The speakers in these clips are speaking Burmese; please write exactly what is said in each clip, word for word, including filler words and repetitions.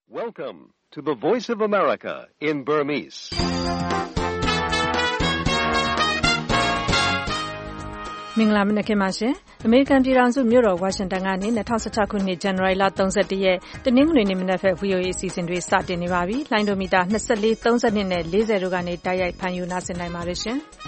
Welcome to the Voice of America in Burmese. ။မင်္ဂလာမနက်ခင်းပါရှင်။အမေရိကန်ပြည်ထောင်စုမြို့တော်ဝါရှင်တန်ကနေ၂၀၁၆ခုနှစ်ဇန်နဝါရီလ၃၁ရက်တနင်္ဂနွေနေ့မနက်ဖက် ဗွီအိုအေ အစီအစဉ်တွေစတင်နေပါပြီ။လိုင်းဒိုမီတာ၂၄၊၃၂နဲ့၄၀တို့ကနေတိုက်ရိုက်ဖမ်းယူနာဆင်နိုင်ပါတယ်ရှင်။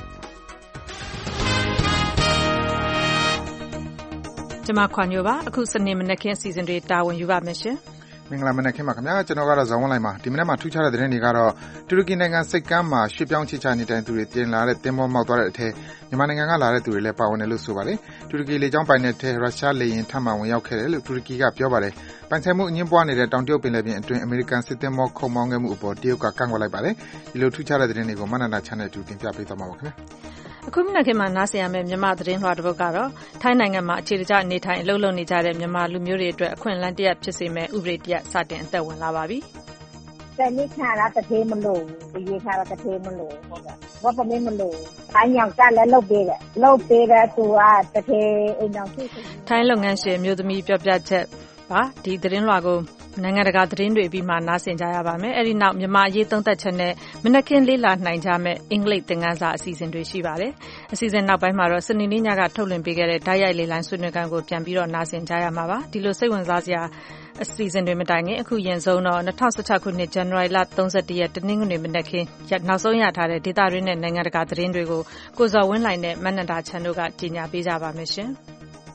ကျွန်မခွာညိုပါ။အခုစနေမနက်ခင်းအစီအစဉ်တွေတာဝန်ယူပါမယ်ရှင်။မင်္ဂလာမနက်ခင်းပါခင်ဗျာကျွန်တော်ကတော့ဇောင်းဝန်းလိုက်ပါဒီမနက်မှာထူးခြားတဲ့သတင်းတွေကတော့တူရကီနိုင်ငံစိတ်ကမ်းမှာရွှေ့ပြောင်းချစ်ချနေတိုင်းသူတွေတင်လာတဲ့သင်္ဘောမောက်သွားတဲ့အထက်မြန်မာနိုင်ငံကလာတဲ့သူတွေလည်းပါဝင်တယ်လို့ဆိုပါတယ်တူရကီလေကြောင်းပိုင်နက်ထဲရုရှားလေယာဉ်ထပ်မံဝင်ရောက်ခဲ့တယ်လို့တူရကီကပြောပါတယ်ပိုင်ဆိုင်မှုအငင်းပွားနေတဲ့တောင်တရုတ်ပင်လယ်ပြင်အတွင်းအမေရိကန်စစ်သင်္ဘောခုတ်မောင်းခဲ့မှုအပေါ်တရုတ်ကကန့်ကွက်လိုက်ပါတယ်ဒီလိုထူးခြားတဲ့သတင်းတွေကိုမနန္ဒာ channel တူတင်ပြပေးသွားမှာပါခင်ဗျာအခုမနက်ခင်းမှာနားဆင်ရမယ့်မြန်မာသတင်းလွှာတစ်ပုဒ်ကတော့ထိုင်းနိုင်ငံမှာအခြေတကျအနေထိုင်အလုပ်လုပ်နေကြတဲ့မြန်မာလူမျိုးတွေအတွက်အခွင့်အလမ်းတစ်ရပ်ဖြစ်စေမယ့်ဥပဒေတစ်ရပ်စတင်အသက်ဝင်လာပါပြီ။แต่นี่ค่ะแล้วประเทศมันหลงไปเยค่ะแล้วประเทศมันหลงว่าประเทศมันหลงထိုင်းရောက်ကြလဲလုပ်ပေးတယ်လုပ်ပေးတဲ့သူကประเทศအိမ်တော်စုထိုင်းလုပ်ငန်းရှင်မျိုးသမီးပြောပြချက်ပါဒီသတင်းလွှာကိုနိုင်ငံတကာသတင်းတွေပြီးမှနားဆင်ကြရပါမယ်။အဲဒီနောက်မြန်မာအရေးသုံးသပ်ချက်နဲ့မနက်ခင်းလေးလာနိုင်ကြမယ့်အင်္ဂလိပ်သင်ခန်းစာအစီအစဉ်တွေရှိပါတယ်။အစီအစဉ်နောက်ပိုင်းမှာတော့စနေနေ့ညကထုတ်လွှင့်ပေးခဲ့တဲ့ဓာတ်ရိုက်လေးလိုင်းဆွေးနွေးခန်းကိုပြန်ပြီးတော့နားဆင်ကြရမှာပါ။ဒီလိုစိတ်ဝင်စားစရာအစီအစဉ်တွေမတိုင်ခင်အခုရင်ဆုံးတော့၂၀၁၆ခုနှစ်ဇန်နဝါရီလ၃၁ရက်တနင်္ဂနွေမနက်ခင်းနောက်ဆုံးရထားတဲ့ဒေသတွင်းနဲ့နိုင်ငံတကာသတင်းတွေကိုကိုဇော်ဝင်းလှိုင်နဲ့မနန္ဒာချန်တို့ကကြီးညာပေးကြပါမယ်ရှင်။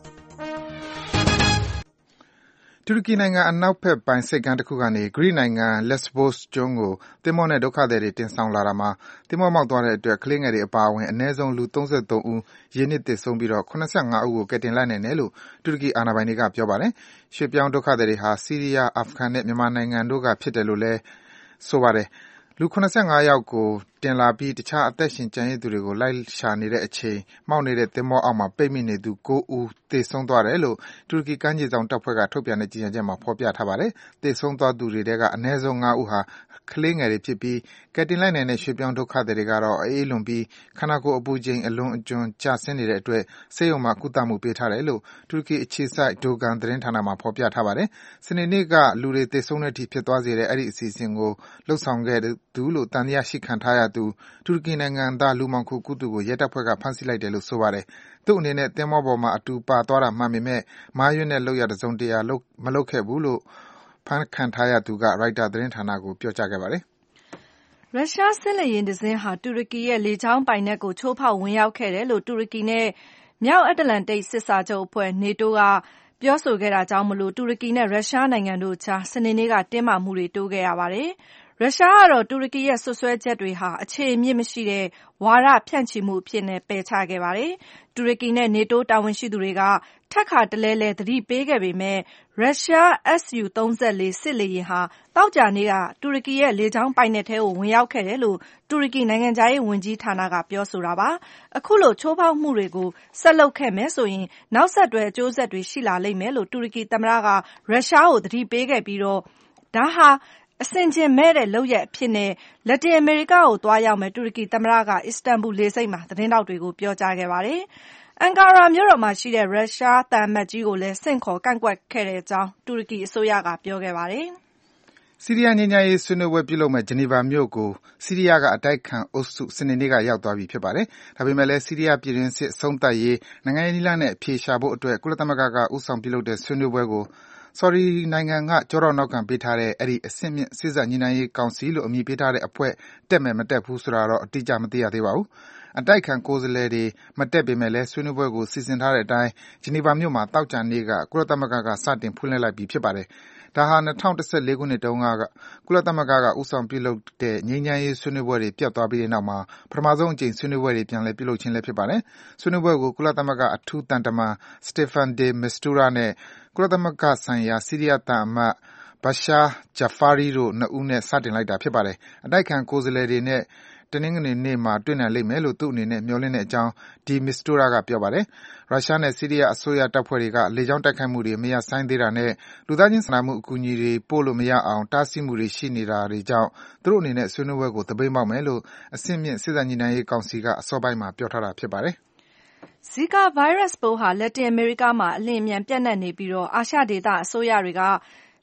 တူရကီနိုင်ငံအနောက်ဘက်ပိုင်းစိတ်ကမ်းတစ်ခုကနေဂရိနိုင်ငံ Lesbos ကျွန်းကိုသင်္ဘောနဲ့ဒုက္ခသည်တွေတင်ဆောင်လာတာမှာသင်္ဘောမောက်သွားတဲ့အတွက်ကလေးငယ်တွေအပါအဝင်အနည်းဆုံးလူ၃၃ဦးရေနစ်သေဆုံးပြီးတော့၇၅ဦးကိုကယ်တင်လိုက်နိုင်တယ်လို့တူရကီအာဏာပိုင်တွေကပြောပါတယ်။ရွှေ့ပြောင်းဒုက္ခသည်တွေဟာဆီးရီးယား၊အာဖဂန်နဲ့မြန်မာနိုင်ငံတို့ကဖြစ်တယ်လို့လည်းဆိုပါတယ်။လူ၇၅ယောက်ကိုတင်လာပြီးတခြားအသက်ရှင်ကျန်ရစ်သူတွေကိုလိုက်ရှာနေတဲ့အချိန်မှောက်နေတဲ့သင်္ဘောအောက်မှာပိတ်မိနေသူ၉ဦးသေဆုံးသွားတယ်လို့တူရကီကမ်းခြေစောင့်တပ်ဖွဲ့ကထုတ်ပြန်တဲ့ကြေညာချက်မှာဖော်ပြထားပါတယ်။သေဆုံးသွားသူတွေထဲကအနည်းဆုံး၅ဦးဟာကလေးငယ်တွေဖြစ်ပြီးကယ်တင်လိုက်နိုင်တဲ့ရွှေ့ပြောင်းဒုက္ခသည်တွေကတော့အေးလွန်ပြီးခန္ဓာကိုယ်အပူချိန်အလွန်အကျွံကျဆင်းနေတဲ့အတွက်ဆေးရုံမှာကုသမှုပေးထားတယ်လို့တူရကီအခြေစိုက်ဒိုဂန်သတင်းဌာနမှာဖော်ပြထားပါတယ်။စနေနေ့ကလူတွေသေဆုံးတဲ့အထိဖြစ်သွားစေတဲ့အဲဒီအစီအစဉ်ကိုလှုပ်ဆောင်ခဲ့သူလို့တန်တရားရှိခံထားရသူတူရကီနိုင်ငံသားလူမှောင်ခိုကူးသူကိုရဲတပ်ဖွဲ့ကဖမ်းဆီးလိုက်တယ်လို့ဆိုပါတယ်။သူ့အနေနဲ့သင်္ဘောပေါ်မှာအတူပါသွားတာမှန်ပေမဲ့မားရွံ့တဲ့လုပ်ရတစုံတရာမလုပ်ခဲ့ဘူးလို့ဖမ်းခံထားရသူကရိုက်တာသတင်းဌာနကိုပြောကြားခဲ့ပါတယ်။ရုရှားစစ်လေယာဉ်တစ်စင်းဟာတူရကီရဲ့လေကြောင်းပိုင်နက်ကိုချိုးဖောက်ဝင်ရောက်ခဲ့တယ်လို့တူရကီနဲ့မြောက်အတ္တလန်တိတ်စစ်စာချုပ်အဖွဲ့နေတိုးကပြောဆိုခဲ့တာကြောင့်မလို့တူရကီနဲ့ရုရှားနိုင်ငံတို့ကြားစနေနေ့ကတင်းမာမှုတွေတိုးခဲ့ရပါတယ်။ရုရှားကတော့တူရကီရဲ့စွပ်စွဲချက်တွေဟာအခြေအမြစ်မရှိတဲ့ဝါဒဖြန့်ချီမှုအဖြစ်နဲ့ပယ်ချခဲ့ပါတယ်။တူရကီနဲ့နေတိုးတာဝန်ရှိသူတွေကထပ်ခါတလဲလဲသတိပေးခဲ့ပေမဲ့ရုရှား အက်စ်ယူ၃၄ စစ်လေယာဉ်ဟာသောကြာနေ့ကတူရကီရဲ့လေကြောင်းပိုင်နက်ထဲကိုဝင်ရောက်ခဲ့တယ်လို့တူရကီနိုင်ငံခြားရေးဝန်ကြီးဌာနကပြောဆိုတာပါ။အခုလိုချိုးဖောက်မှုတွေကိုဆက်လုပ်ခဲ့မယ်ဆိုရင်နောက်ဆက်တွဲအကျိုးဆက်တွေရှိလာလိမ့်မယ်လို့တူရကီသမ္မတကရုရှားကိုသတိပေးခဲ့ပြီးတော့ဒါဟာအဆင်ခြင်မဲ့တဲ့လုပ်ရပ်အဖြစ်နဲ့လက်တင်အမေရိကကိုသွားရောက်မယ်တူရကီသမ္မတကအစ္စတန်ဘူလေဆိပ်မှာသတင်းတောက်တွေကိုပြောကြားခဲ့ပါတယ်။အန်ကာရာမြို့တော်မှာရှိတဲ့ရုရှားသံအမတ်ကြီးကိုလည်းဆင့်ခေါ်ကန့်ကွက်ခဲ့တဲ့အကြောင်းတူရကီအစိုးရကပြောခဲ့ပါတယ်။ဆီးရီးယားငြိမ်းချမ်းရေးဆွေးနွေးပွဲပြုလုပ်မဲ့ဂျနီဗာမြို့ကိုဆီးရီးယားကအတိုက်ခံအုပ်စုစနေနေ့ကရောက်သွားပြီဖြစ်ပါတယ်။ဒါပေမဲ့လည်းဆီးရီးယားပြည်တွင်းစစ်ဆုံးသတ်ရေးနိုင်ငံရေးနည်းလမ်းနဲ့အဖြေရှာဖို့အတွက်ကုလသမဂ္ဂကဦးဆောင်ပြုလုပ်တဲ့ဆွေးနွေးပွဲကိုဆော်ဒီနိုင်ငံကကြောတော့နောက်ခံပေးထားတဲ့အဲဒီအဆင့်မြင့်စစ်ဆက်ညီနိုင်ရေးကောင်စီလို့အမည်ပေးထားတဲ့အဖွဲ့တက်မယ်မတက်ဘူးဆိုတာတော့အတိအကျမသိရသေးပါဘူး။အတိုက်ခံကိုယ်စားလှယ်တွေမတက်ပေမဲ့လည်းဆွေးနွေးပွဲကိုစီစဉ်ထားတဲ့အတိုင်းဂျနီဗာမြို့မှာတောက်ကြနေ့ကကုလသမဂ္ဂကစတင်ဖွင့်လှစ်လိုက်ပြီဖြစ်ပါတယ်။ဒါဟာ၂၀၁၄ခုနှစ်တုန်းကကုလသမဂ္ဂကဦးဆောင်ပြုလုပ်တဲ့ငြိမ်းချမ်းရေးဆွေးနွေးပွဲတွေပြတ်သွားပြီးတဲ့နောက်မှာပထမဆုံးအကြိမ်ဆွေးနွေးပွဲတွေပြန်လည်ပြုလုပ်ခြင်းလည်းဖြစ်ပါတယ်။ဆွေးနွေးပွဲကိုကုလသမဂ္ဂအထူးတန်တမန် Staffan de Mistura နဲ့ကုလသမဂ္ဂဆိုင်ရာဆီးရီးယားသံအမတ် Bashar Jafari တို့နှစ်ဦးနဲ့စတင်လိုက်တာဖြစ်ပါတယ်။အတိုက်ခံကိုယ်စားလှယ်တွေနဲ့တနင်္ဂနွေနေ့မှာတွေ့နိုင်လိမ့်မယ်လို့သူ့အနေနဲ့မျှော်လင့်တဲ့အကြောင်း De Mistura ကပြောပါတယ်။ရုရှားနဲ့ဆီးရီးယားအစိုးရတပ်ဖွဲ့တွေကလေကြောင်းတိုက်ခိုက်မှုတွေမရပ်ဆိုင်းသေးတာနဲ့လူသားချင်းစာနာမှုအကူအညီတွေပို့လို့မရအောင်တားဆီးမှုတွေရှိနေတာတွေကြောင့်သူတို့အနေနဲ့ဆွေးနွေးပွဲကိုသပိတ်မှောက်မယ်လို့အဆင့်မြင့်စစ်ဆက်ညီနိုင်ရေးကောင်စီကအစောပိုင်းမှာပြောထားတာဖြစ်ပါတယ်။ Zika ဗိုင်းရပ်စ်ပိုးဟာလက်တင်အမေရိကမှာအလျင်အမြန်ပျံ့နှံ့နေပြီးအာရှဒေသအစိုးရတွေက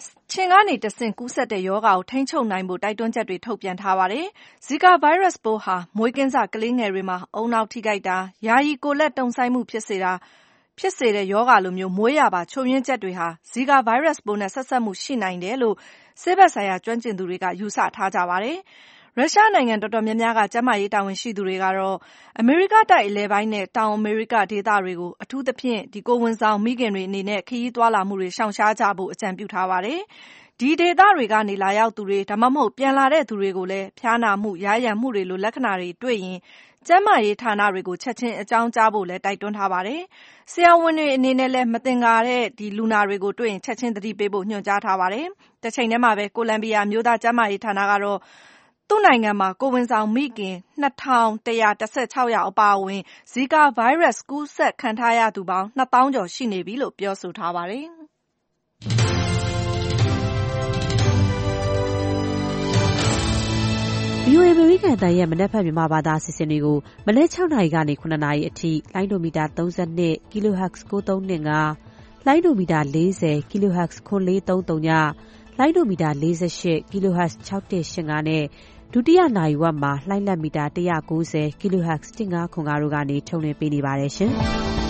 ခြင်ကနေတဆင့်ကူးစက်တဲ့ရောဂါကိုထိန်းချုပ်နိုင်ဖို့တိုက်တွန်းချက်တွေထုတ်ပြန်ထားပါတယ်။ Zika virus ပိုးဟာမွေးကင်းစကလေးငယ်တွေမှာဦးနှောက်ထိခိုက်တာ၊ယာယီကိုယ်လက်တုန်ဆိုင်းမှုဖြစ်စေတာဖြစ်စေတဲ့ရောဂါလိုမျိုးမွေးရာပါချို့ယွင်းချက်တွေဟာ Zika virus ပိုးနဲ့ဆက်စပ်မှုရှိနိုင်တယ်လို့ဆေးဘက်ဆိုင်ရာကျွမ်းကျင်သူတွေကယူဆထားကြပါတယ်။ ရုရှားနိုင်ငံတော်တော်များများကကျန်းမာရေးတာဝန်ရှိသူတွေကတော့အမေရိကတိုက်အလယ်ပိုင်းနဲ့တောင်အမေရိကဒေသတွေကိုအထူးသဖြင့်ဒီကိုယ်ဝန်ဆောင်မိခင်တွေအနေနဲ့ခရီးသွားလာမှုတွေရှောင်ရှားကြဖို့အကြံပြုထားပါတယ်။ဒီဒေသတွေကနေလာရောက်သူတွေဒါမှမဟုတ်ပြန်လာတဲ့သူတွေကိုလည်းဖျားနာမှု၊ယားယံမှုတွေလိုလက္ခဏာတွေတွေ့ရင်ကျန်းမာရေးဌာနတွေကိုချက်ချင်းအကြောင်းကြားဖို့လည်းတိုက်တွန်းထားပါတယ်။ဆရာဝန်တွေအနေနဲ့လည်းမသင်္ကာတဲ့ဒီလူနာတွေကိုတွေ့ရင်ချက်ချင်းသတိပေးဖို့ညွှန်ကြားထားပါတယ်။တစ်ချိန်တည်းမှာပဲကိုလံဘီယာမျိုးသားကျန်းမာရေးဌာနကတော့သူ့နိုင်ငံမှာကိုယ်ဝန်ဆောင်မိခင်နှစ်ထောင်တစ်ရာတစ်ဆယ့်ခြောက်ယောက်အပါအဝင် Zika virus ကူးစက်ခံထားရသူပေါင်းနှစ်သောင်းကျော်ရှိနေပြီလို့ပြောဆိုထားပါတယ်။ဗွီအိုအေ အမေရိကန်အသံရဲ့မနက်ဖြန်မြန်မာဘာသာအစီအစဉ်တွေကိုမနက်၆နာရီကနေခုနှစ်နာရီအထိလိုင်းဒိုမီတာသုံး၂ kilohertz ကိုးသုံး၂၅ လိုင်းဒိုမီတာ၄၀ kilohertz ခွန်လေးသုံးသုံး လိုင်းဒိုမီတာ၄၈ kilohertz ၆၁၈၅ နဲ့ဒုတိယနာရီဝက်မှာလှိုင်းလက်မီတာ၁၉၀ kilohertz ၁၅ခွန်၅တို့ကနေထုတ်လွှင့်ပေးနေပါတယ်ရှင်။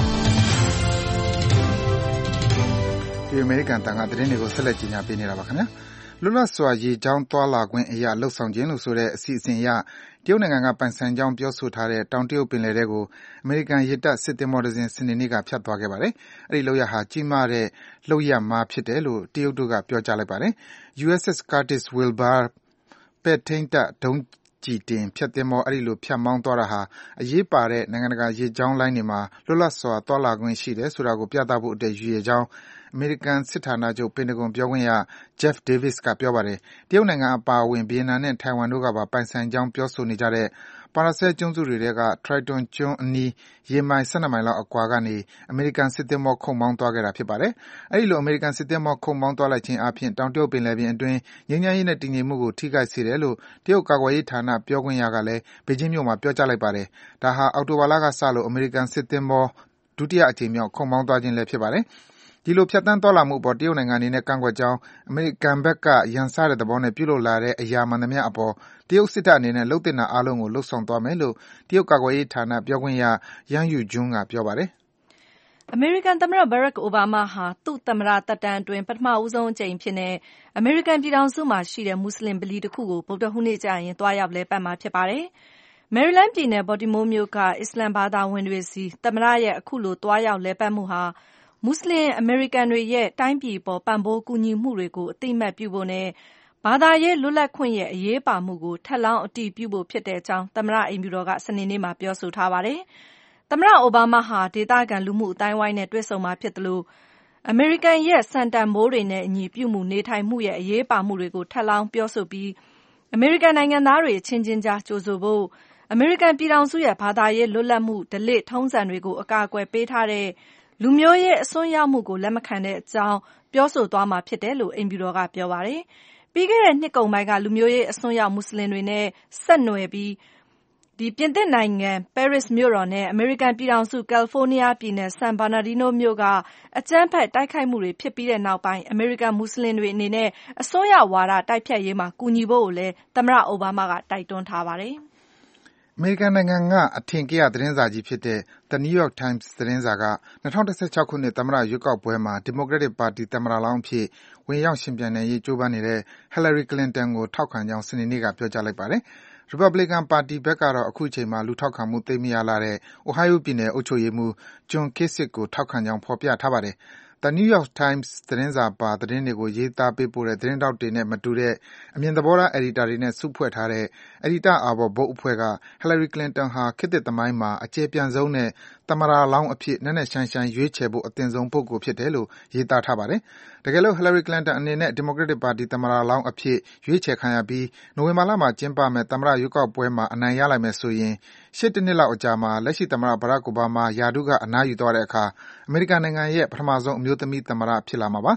ဒီအမေရိကန်တန်ကသတင်းတွေကိုဆက်လက်ကြီးညာပေးနေတာပါခင်ဗျာ။လွတ်လပ်စွာရေကြောင်းသွားလာခွင့်အရာလှုပ်ဆောင်ခြင်းလို့ဆိုတဲ့အစီအစဉ်အရတရုတ်နိုင်ငံကပိုင်ဆိုင်ကြောင်းပြောဆိုထားတဲ့တောင်တရုတ်ပင်လယ်ထဲကိုအမေရိကန်ရေတပ်စစ်သင်္ဘောတစ်စင်းစနေနေ့ကဖြတ်သွားခဲ့ပါတယ်။အဲဒီလုပ်ရပ်ဟာကြီးမားတဲ့လုပ်ရပ်မှားဖြစ်တယ်လို့တရုတ်တို့ကပြောကြားလိုက်ပါတယ်။ U S S Curtis Wilbur ပဲ့ထိန်းတပ်ဒုံးကျည်တင်ဖျက်သင်္ဘောအဲဒီလိုဖြတ်မောင်းသွားတာဟာအရေးပါတဲ့နိုင်ငံတကာရေကြောင်းလိုင်းတွေမှာလွတ်လပ်စွာသွားလာခွင့်ရှိတယ်ဆိုတာကိုပြသဖို့အတွက်ရည်ရွယ်ကြောင်းအမေရိကန်စစ်ဌာနချုပ်ပင်တဂွန်ပြောခွင့်ရ Jeff Davis ကပြောပါတယ်။တရုတ်နိုင်ငံအပါအဝင်ဗီယက်နမ်နဲ့ထိုင်ဝမ်တို့ကပါပိုင်ဆိုင်ကြောင်းပြောဆိုနေကြတဲ့ပါရာဆဲကျွန်းစုတွေထဲက Triton ကျွန်းအနီးရေမိုင်၁၂မိုင်လောက်အကွာကနေအမေရိကန်စစ်သင်္ဘောခုတ်မောင်းသွားခဲ့တာဖြစ်ပါတယ်။အဲဒီလိုအမေရိကန်စစ်သင်္ဘောခုတ်မောင်းသွားလိုက်ခြင်းအားဖြင့်တောင်တရုတ်ပင်လယ်ပြင်အတွင်းငြိမ်းချမ်းရေးနဲ့တည်ငြိမ်မှုကိုထိခိုက်စေတယ်လို့တရုတ်ကာကွယ်ရေးဌာနပြောခွင့်ရကလည်းဘေကျင်းမြို့မှာပြောကြားလိုက်ပါတယ်။ဒါဟာအောက်တိုဘာလကစလို့အမေရိကန်စစ်သင်္ဘောဒုတိယအကြိမ်မြောက်ခုတ်မောင်းသွားခြင်းလည်းဖြစ်ပါတယ်။ဒီလိုဖြတ်သန်းသွားလာမှုအပေါ်တရုတ်နိုင်ငံအနေနဲ့ကန့်ကွက်ကြောင်းအမေရိကန်ဘက်ကရန်စတဲ့သဘောနဲ့ပြုလုပ်လာတဲ့အရာမှန်သမျှအပေါ်တရုတ်စစ်တပ်အနေနဲ့လုပ်သင့်တာအားလုံးကိုလုပ်ဆောင်သွားမယ်လို့တရုတ်ကာကွယ်ရေးဌာနပြောခွင့်ရ Yang Yujun ကပြောပါတယ်။အမေရိကန်သမ္မတ Barack Obama ဟာသူ့သမ္မတသက်တမ်းအတွင်းပထမဦးဆုံးအကြိမ်ဖြစ်တဲ့အမေရိကန်ပြည်ထောင်စုမှာရှိတဲ့မွတ်စလင်ဗလီတစ်ခုကိုဗုဒ္ဓဟူးနေ့ကျရင်သွားရောက်လည်ပတ်မှာဖြစ်ပါတယ်။ မယ်ရီလန်းပြည်နယ် Baltimore မြို့ကအစ္စလမ်ဘာသာဝင်တွေဆီသမ္မတရဲ့အခုလိုသွားရောက်လည်ပတ်မှုဟာမွတ်စလင်အမေရိကန်တွေရဲ့တိုင်းပြည်ပေါ်ပံ့ပိုးကူညီမှုတွေကိုအသိအမှတ်ပြုဖို့နဲ့ဘာသာရေးလွတ်လပ်ခွင့်ရဲ့အရေးပါမှုကိုထပ်လောင်းအတည်ပြုဖို့ဖြစ်တဲ့အကြောင်းသမ္မတအိမ်ဖြူတော်ကစနေနေ့မှာပြောဆိုထားပါတယ်။သမ္မတအိုဘားမားဟာဒေသခံလူမှုအသိုင်းအဝိုင်းနဲ့တွေ့ဆုံမှာဖြစ်သလိုအမေရိကန်ရဲ့စံတန်ဖိုးတွေနဲ့အညီပြုမှုနေထိုင်မှုရဲ့အရေးပါမှုတွေကိုထပ်လောင်းပြောဆိုပြီးအမေရိကန်နိုင်ငံသားတွေအချင်းချင်းကြားကြိုဆိုဖို့အမေရိကန်ပြည်ထောင်စုရဲ့ဘာသာရေးလွတ်လပ်မှုဓလေ့ထုံးစံတွေကိုအကာအကွယ်ပေးထားတဲ့လူမျိုးရေးအစွန်းရောက်မှုကိုလက်မခံတဲ့အကြောင်းပြောဆိုသွားမှာဖြစ်တယ်လို့အိမ်ဖြူတော်ကပြောပါတယ်။ပြီးခဲ့တဲ့နှစ်ကုန်ပိုင်းကလူမျိုးရေးအစွန်းရောက်မွတ်စလင်တွေနဲ့ဆက်နွယ်ပြီးဒီပြင်သစ်နိုင်ငံပဲရစ်မြို့တော်နဲ့အမေရိကန်ပြည်ထောင်စုကယ်လီဖိုးနီးယားပြည်နယ်ဆန်ဘာနာဒီနိုမြို့ကအကြမ်းဖက်တိုက်ခိုက်မှုတွေဖြစ်ပြီးတဲ့နောက်ပိုင်းအမေရိကန်မွတ်စလင်တွေအနေနဲ့အစွန်းရောက်ဝါဒတိုက်ဖျက်ရေးမှာကူညီဖို့ကိုလည်းသမ္မတအိုဘားမားကတိုက်တွန်းထားပါတယ်။အမေရိကန်နိုင်ငံကအထင်ကရသတင်းစာကြီးဖြစ်တဲ့ The New York Times သတင်းစာက၂၀၁၆ခုနှစ်သမ္မတရွေးကောက်ပွဲမှာ Democratic ပါတီသမ္မတလောင်းအဖြစ်ဝင်ရောက်ယှဉ်ပြိုင်နိုင်ရေးကြိုးပမ်းနေတဲ့ Hillary Clinton ကိုထောက်ခံကြောင်းစနေနေ့ကပြောကြားလိုက်ပါတယ်။ Republican ပါတီဘက်ကတော့အခုချိန်မှာလူထောက်ခံမှုသိပ်မရလှတဲ့ Ohio ပြည်နယ်အုပ်ချုပ်ရေးမှူး John Kasich ကိုထောက်ခံကြောင်းဖော်ပြထားပါတယ်။ The New York Times သတင်းစာပါသတင်းတွေကိုရေးသားပေးပို့တဲ့သတင်းထောက်တွေနဲ့မတူတဲ့အမြင်သဘောထားအယ်ဒီတာတွေနဲ့စုဖွဲ့ထားတဲ့အယ်ဒီတာအာဘော်ဘုတ်အဖွဲ့က Hillary Clinton ဟာခေတ်သစ်သမိုင်းမှာအကျယ်ပြန့်ဆုံးနဲ့သမ္မတလောင်းအဖြစ်နက်နက်ရှိုင်းရှိုင်းရွေးချယ်ဖို့အသင့်ဆုံးပုဂ္ဂိုလ်ဖြစ်တယ်လို့ရေးသားထားပါတယ်။တကယ်လို့ Hillary Clinton အနေနဲ့ Democratic ပါတီသမ္မတလောင်းအဖြစ်ရွေးချယ်ခံရပြီးနိုဝင်ဘာလမှာကျင်းပမယ့်သမ္မတရွေးကောက်ပွဲမှာအနိုင်ရလိုက်မယ်ဆိုရင်ရှေ့တနှစ်လောက်အကြာမှာလက်ရှိသမ္မတ Barack Obama ရာထူးကအနားယူသွားတဲ့အခါအမေရိကန်နိုင်ငံရဲ့ပထမဆုံးအမျိုးသမီးသမ္မတဖြစ်လာမှာပါ။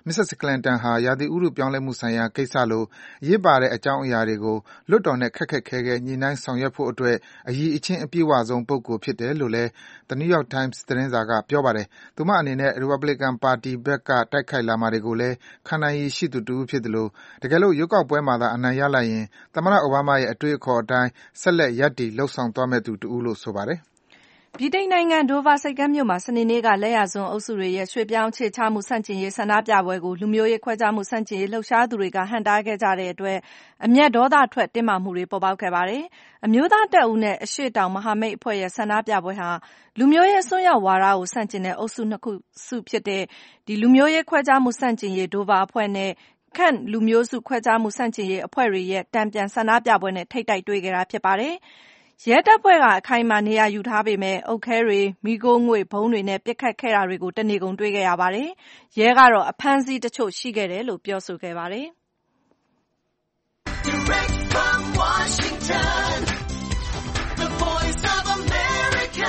Missus Clinton ဟာရာသီဥတုပြောင်းလဲမှုဆိုင်ရာကိစ္စလိုအရေးပါတဲ့အကြောင်းအရာတွေကိုလွှတ်တော်နဲ့ခက်ခက်ခဲခဲညှိနှိုင်းဆောင်ရွက်ဖို့အတွက်အရည်အချင်းအပြည့်အဝဆုံးပုဂ္ဂိုလ်ဖြစ်တယ်လို့လည်း The New York Times သတင်းစာကပြောပါတယ်။သူမအနေနဲ့ Republican ပါတီဘက်ကတိုက်ခိုက်လာမှာတွေကိုလည်းခံနိုင်ရည်ရှိသူတဦးဖြစ်သလိုတကယ်လို့ရွေးကောက်ပွဲမှာသာအနိုင်ရလိုက်ရင်သမ္မတအိုဘားမားရဲ့အတွေ့အခေါ်အတိုင်းဆက်လက်ရပ်တည်လှုပ်ဆောင်သွားမယ့်သူတဦးလို့ဆိုပါတယ်။ဗြိတိန်နိုင်ငံဒိုဗာဆိပ်ကမ်းမြို့မှာစနေနေ့ကလက်ယာစွန်းအုပ်စုတွေရဲ့ရွှေ့ပြောင်းအခြေချမှုဆန့်ကျင်ရေးဆန္ဒပြပွဲကိုလူမျိုးရေးခွဲခြားမှုဆန့်ကျင်ရေးလှုပ်ရှားသူတွေကဟန့်တားခဲ့ကြတဲ့အတွက်အမျက်ဒေါသထွက်တင်းမာမှုတွေပေါ်ပေါက်ခဲ့ပါတယ်။အမျိုးသားတပ်ဦးနဲ့အရှေ့တောင်မဟာမိတ်အဖွဲ့ရဲ့ဆန္ဒပြပွဲဟာလူမျိုးရေးအစွန်းရောက်ဝါဒကိုဆန့်ကျင်တဲ့အုပ်စုနှစ်ခုစုဖြစ်တဲ့ဒီလူမျိုးရေးခွဲခြားမှုဆန့်ကျင်ရေးဒိုဗာအဖွဲ့နဲ့ခန့်လူမျိုးစုခွဲခြားမှုဆန့်ကျင်ရေးအဖွဲ့တွေရဲ့တံပြန်ဆန္ဒပြပွဲနဲ့ထိပ်တိုက်တွေ့ခဲ့တာဖြစ်ပါတယ်။ရဲတပ်ဖွဲ့ကအခိုင်အမာနေရာယူထားပေမဲ့အုတ်ခဲတွေမီးခိုးငွေ့ဘုံတွေနဲ့ပစ်ခတ်ခဲ့တာတွေကိုတနေကုန်တွေ့ခဲ့ရပါတယ်။ရဲကတော့အဖမ်းအဆီးတချို့ရှိခဲ့တယ်လို့ပြောဆိုခဲ့ပါတယ်။ Direct from Washington, the Voice of America,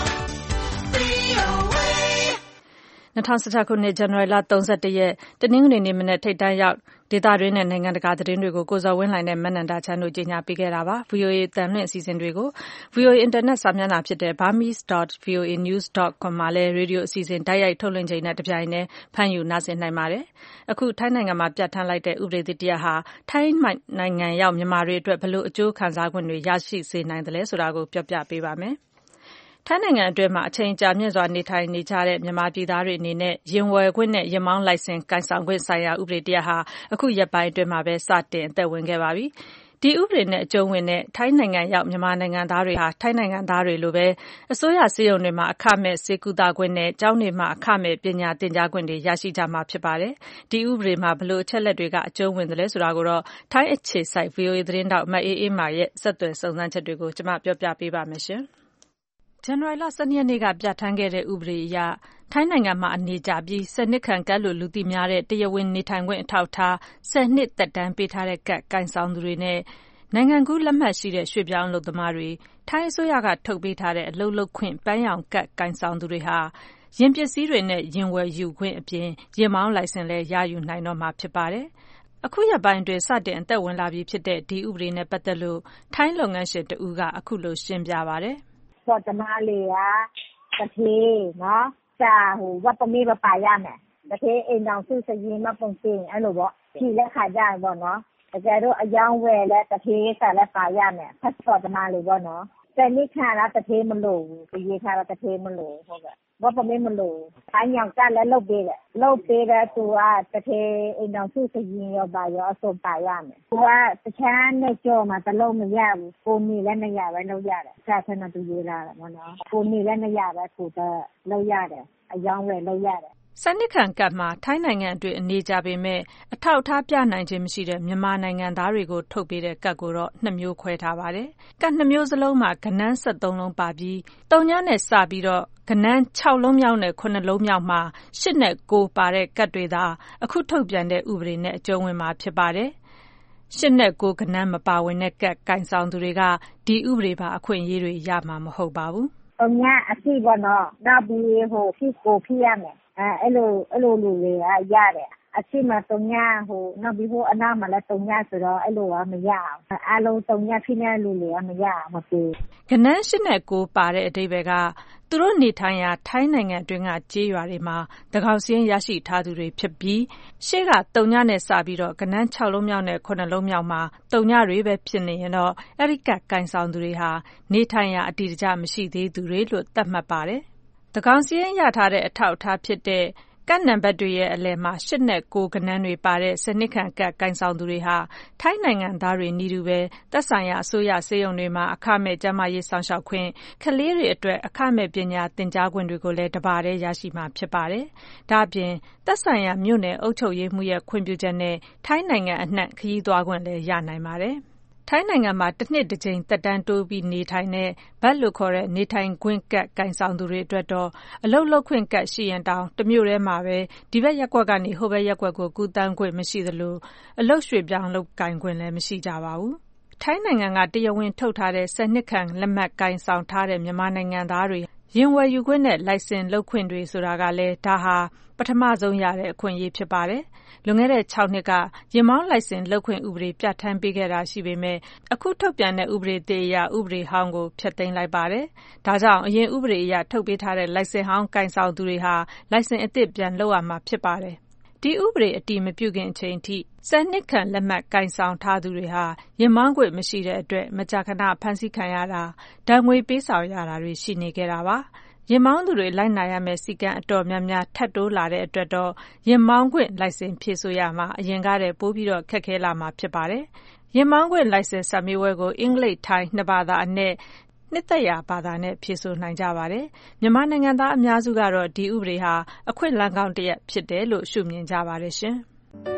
၂၀၁၆ခုနှစ်ဇန်နဝါရီလ၃၁ရက်တနင်္ဂနွေနေ့မနက်ထိပ်တန်းရောက်ဒေသတွင်းနဲ့နိုင်ငံတကာသတင်းတွေကိုကိုဇော်ဝင်းလှိုင်နဲ့မနန္ဒာချမ်းတို့ကြီးညာပေးခဲ့တာပါ။ V O A တန်လွင့်အစီအစဉ်တွေကို V O A အင်တာနက်စာမျက်နှာဖြစ်တဲ့ burmese dot voa news dot com မှာလည်းရေဒီယိုအစီအစဉ်တိုက်ရိုက်ထုတ်လွှင့်ချိန်နဲ့တပြိုင်တည်းဖမ်းယူနားဆင်နိုင်ပါတယ်။အခုထိုင်းနိုင်ငံမှာပြဋ္ဌာန်းလိုက်တဲ့ဥပဒေသစ်တရပ်ဟာထိုင်းနိုင်ငံရောက်မြန်မာတွေအတွက်ဘယ်လိုအကျိုးခံစား권တွေရရှိစေနိုင်သလဲဆိုတာကိုပြောပြပေးပါမယ်။ထိုင်းနိုင်ငံအတွင်းမှာအချိန်ကြာမြင့်စွာနေထိုင်နေကြတဲ့မြန်မာပြည်သားတွေအနေနဲ့ရင်ဝယ်ခွင့်နဲ့ရင်မောင်းလိုင်စင်ကိုင်ဆောင်ခွင့်ဆိုင်ရာဥပဒေတရပ်ဟာအခုရက်ပိုင်းအတွင်းမှာပဲစတင်အသက်ဝင်ခဲ့ပါပြီ။ဒီဥပဒေနဲ့အကျုံးဝင်တဲ့ထိုင်းနိုင်ငံရောက်မြန်မာနိုင်ငံသားတွေဟာထိုင်းနိုင်ငံသားတွေလိုပဲအစိုးရဆေးရုံတွေမှာအခမဲ့ဆေးကုသခွင့်နဲ့ကျောင်းတွေမှာအခမဲ့ပညာသင်ကြားခွင့်တွေရရှိကြမှာဖြစ်ပါတယ်။ဒီဥပဒေမှာဘယ်လိုအချက်လက်တွေကအကျုံးဝင်သလဲဆိုတာကိုတော့ထိုင်းအခြေစိုက် V O A သတင်းတောက်မအေးအေးမာရဲ့ဆက်သွယ်စုံစမ်းချက်တွေကိုကျွန်မပြောပြပေးပါမယ်ရှင်။ဇန်နဝါရီလ၁၂ရက်နေ့ကပြဋ္ဌာန်းခဲ့တဲ့ဥပဒေအရထိုင်းနိုင်ငံမှာအနေကြာပြီးဆယ်နှစ်ခံကတ်လို့လူသိများတဲ့တရားဝင်နေထိုင်ခွင့်အထောက်အထားဆယ်နှစ်သက်တမ်းပေးထားတဲ့ကတ်ကိုင်ဆောင်သူတွေနဲ့နိုင်ငံကူးလက်မှတ်ရှိတဲ့ရွှေ့ပြောင်းအလုပ်သမားတွေထိုင်းအစိုးရကထုတ်ပေးထားတဲ့အလုပ်လုပ်ခွင့်ပန်းရောင်ကတ်ကိုင်ဆောင်သူတွေဟာယာဉ်ပစ္စည်းတွေနဲ့ယာဉ်ဝယ်ယူခွင့်အပြင်ယာဉ်မောင်းလိုင်စင်လည်းရယူနိုင်တော့မှာဖြစ်ပါတယ်။အခုရက်ပိုင်းအတွင်းစတင်အသက်ဝင်လာပြီဖြစ်တဲ့ဒီဥပဒေနဲ့ပတ်သက်လို့ထိုင်းလုပ်ငန်းရှင်တဦးကအခုလိုရှင်းပြပါတယ်။ဆော့တမားလေးကတထေးနော်စာဟိုဝတ်ပမေးပပါရမယ်တထေးအိမ်တော်စုစရင်မပုံစင်းအဲ့လိုပေါ့ဖြီလက်ခါကြရပေါ့နော်တကယ်တော့အယောင်းဝယ်လဲတထေးစာလည်းပါရမယ်ဖတ်ဆော့တမားလေးပေါ့နော်တနည်းခါလာတထေးမလို့ဘူးဒီခါလာတထေးမလို့ဟုတ်ကဲ့ဝတ်ပမေးမလို့အညောင်ကလည်းလုတ်ပေးတယ်လုတ်ပေးတဲ့သူကတထေးအိမ်တော်စုစရင်ရောပါရောအစုံပါရမယ်သူကတခြားနဲ့ကြောမှာတလုံးမရဘူးကိုမီလည်းမရပဲလုပ်ရတယ်စာထနာသူရေးလာတယ်နော်ကိုမီလည်းမရပဲကိုတော့လုပ်ရတယ်အယောင်းဝယ်လုပ်ရတယ်စနစ်ခံကတ်မှာထိုင်းနိုင်ငံအတွင်းအနေကြပေမဲ့အထောက်အထားပြနိုင်ခြင်းမရှိတဲ့မြန်မာနိုင်ငံသားတွေကိုထုတ်ပေးတဲ့ကတ်ကိုတော့နှစ်မျိုးခွဲထားပါတယ်။ကတ်နှစ်မျိုးစလုံးမှာကဏ္ဍဆက်သုံးလုံးပါပြီးတုံညနဲ့စပြီးတော့ကဏ္ဍ၆လုံးမြောက်နဲ့ခုနှစ်လုံးမြောက်မှာရှစ်နဲ့ကိုပါတဲ့ကတ်တွေသာအခုထုတ်ပြန်တဲ့ဥပဒေနဲ့အကျုံးဝင်မှာဖြစ်ပါတယ်။ရှစ်နဲ့ကိုကဏ္ဍမပါဝင်တဲ့ကတ်ကင်ဆောင်သူတွေကဒီဥပဒေပါအခွင့်အရေးတွေရမှာမဟုတ်ပါဘူး။တုံညအစီပေါ့နော်နောက်ပြီးဟိုဖြစ်ကိုဖြစ်ရမယ်အဲအဲ့လိုအဲ့လိုလူတွေကရတယ်အရှိမတုံညာဟိုနောက်ပြီးဟိုအနားမှာလည်းတုံညာဆိုတော့အဲ့လိုကမရအောင်အားလုံးတုံညာဖြစ်နေလူတွေကမရအောင်မပြေကနန်းရှစ်နဲ့ကိုပါတဲ့အဓိပ္ပာယ်ကသူတို့နေထိုင်ရာထိုင်းနိုင်ငံအတွင်းကကြေးရွာတွေမှာတကောင်စင်းရရှိထားသူတွေဖြစ်ပြီးရှေ့ကတုံညနဲ့စပြီးတော့ကနန်း၆လုံးမြောက်နဲ့ခုနှစ်လုံးမြောက်မှာတုံညတွေပဲဖြစ်နေရင်တော့အဲ့ဒီကကင်ဆောင်သူတွေဟာနေထိုင်ရာအတိအကျမရှိသေးသူတွေလို့သတ်မှတ်ပါတယ်တကောင်စီရင်ရထားတဲ့အထောက်အထားဖြစ်တဲ့ကတ်နံပါတ်တွေရဲ့အလယ်မှာရှစ်နဲ့ကိုကဏ္ဍတွေပါတဲ့စနစ်ခံကတ်ကင်ဆောင်သူတွေဟာထိုင်းနိုင်ငံသားတွေနေတူပဲသက်ဆိုင်ရာအစိုးရစေယုံတွေမှာအခမဲ့ကျန်းမာရေးဆောင်ရှောက်ခွင့်ကလေးတွေအတွက်အခမဲ့ပညာသင်ကြားခွင့်တွေကိုလည်းတပါးတည်းရရှိမှာဖြစ်ပါတယ်။ဒါ့အပြင်သက်ဆိုင်ရာမြို့နယ်အုပ်ချုပ်ရေးမှူးရဲ့ခွင့်ပြုချက်နဲ့ထိုင်းနိုင်ငံအနှံ့ခရီးသွားခွင့်လည်းရနိုင်ပါတယ်။ထိုင်းနိုင်ငံမှာတစ်နှစ်တစ်ကြိမ်သက်တမ်းတိုးပြီးနေထိုင်တဲ့ဘတ်လို့ခေါ်တဲ့နေထိုင်ခွင့်ကတ်ကင်ဆောင်သူတွေအတွက်တော့အလုပ်လုပ်ခွင့်ကတ်ရှိရင်တောင်တစ်မျိုးတည်းမှာပဲဒီဘက်ရက်ကွက်ကနေဟိုဘက်ရက်ကွက်ကိုကူးတန်းခွင့်မရှိသလိုအလုပ်ရွှေ့ပြောင်းလုပ်ကင်ခွင့်လည်းမရှိကြပါဘူး။ထိုင်းနိုင်ငံကတရားဝင်ထုတ်ထားတဲ့ဆယ်နှစ်ခံလက်မှတ်ကိုင်ဆောင်ထားတဲ့မြန်မာနိုင်ငံသားတွေရင်ဝယ်ယူခွင့်နဲ့လိုင်စင်လုပ်ခွင့်တွေဆိုတာကလည်းဒါဟာပထမဆုံးရတဲ့အခွင့်အရေးဖြစ်ပါတယ်။လွန်ခဲ့တဲ့၆နှစ်ကယာဉ်မောင်းလိုင်စင်လုပ်ခွင့်ဥပဒေပြဋ္ဌာန်းပေးခဲ့တာရှိပေမဲ့အခုထုတ်ပြန်တဲ့ဥပဒေသစ်အရဥပဒေဟောင်းကိုဖျက်သိမ်းလိုက်ပါတယ်။ဒါကြောင့်အရင်ဥပဒေအရထုတ်ပေးထားတဲ့လိုင်စင်ဟောင်းကိုင်ဆောင်သူတွေဟာလိုင်စင်အသစ်ပြန်လုပ်ရမှာဖြစ်ပါတယ်။ဒီဥပဒေအတည်မပြုခင်အချိန်ထိဆယ်နှစ်ခံလက်မှတ်ကိုင်ဆောင်ထားသူတွေဟာယာဉ်မောင်းခွင့်မရှိတဲ့အတွက်မကြာခဏဖမ်းဆီးခံရတာဒဏ်ငွေပေးဆောင်ရတာတွေရှိနေခဲ့တာပါ။ယာဉ်မောင်းသူတွေလိုက်နာရမယ့်စည်းကမ်းအတော်များများထပ်တိုးလာတဲ့အတွက်တော့ယာဉ်မောင်းခွင့်လိုင်စင်ဖြည့်ဆို့ရမှာအရင်ကတည်းကပိုပြီးတော့ခက်ခဲလာမှာဖြစ်ပါတယ်။ယာဉ်မောင်းခွင့်လိုင်စင်စာမေးပွဲကိုအင်္ဂလိပ်ထိုင်းနှစ်ဘာသာအနက်နှစ်သက်ရာဘာသာနဲ့ဖြေဆိုနိုင်ကြပါတယ်။မြန်မာနိုင်ငံသားအများစုကတော့ဒီဥပဒေဟာအခွင့်အလမ်းကောင်းတစ်ရပ်ဖြစ်တယ်လို့ရှုမြင်ကြပါတယ်ရှင်။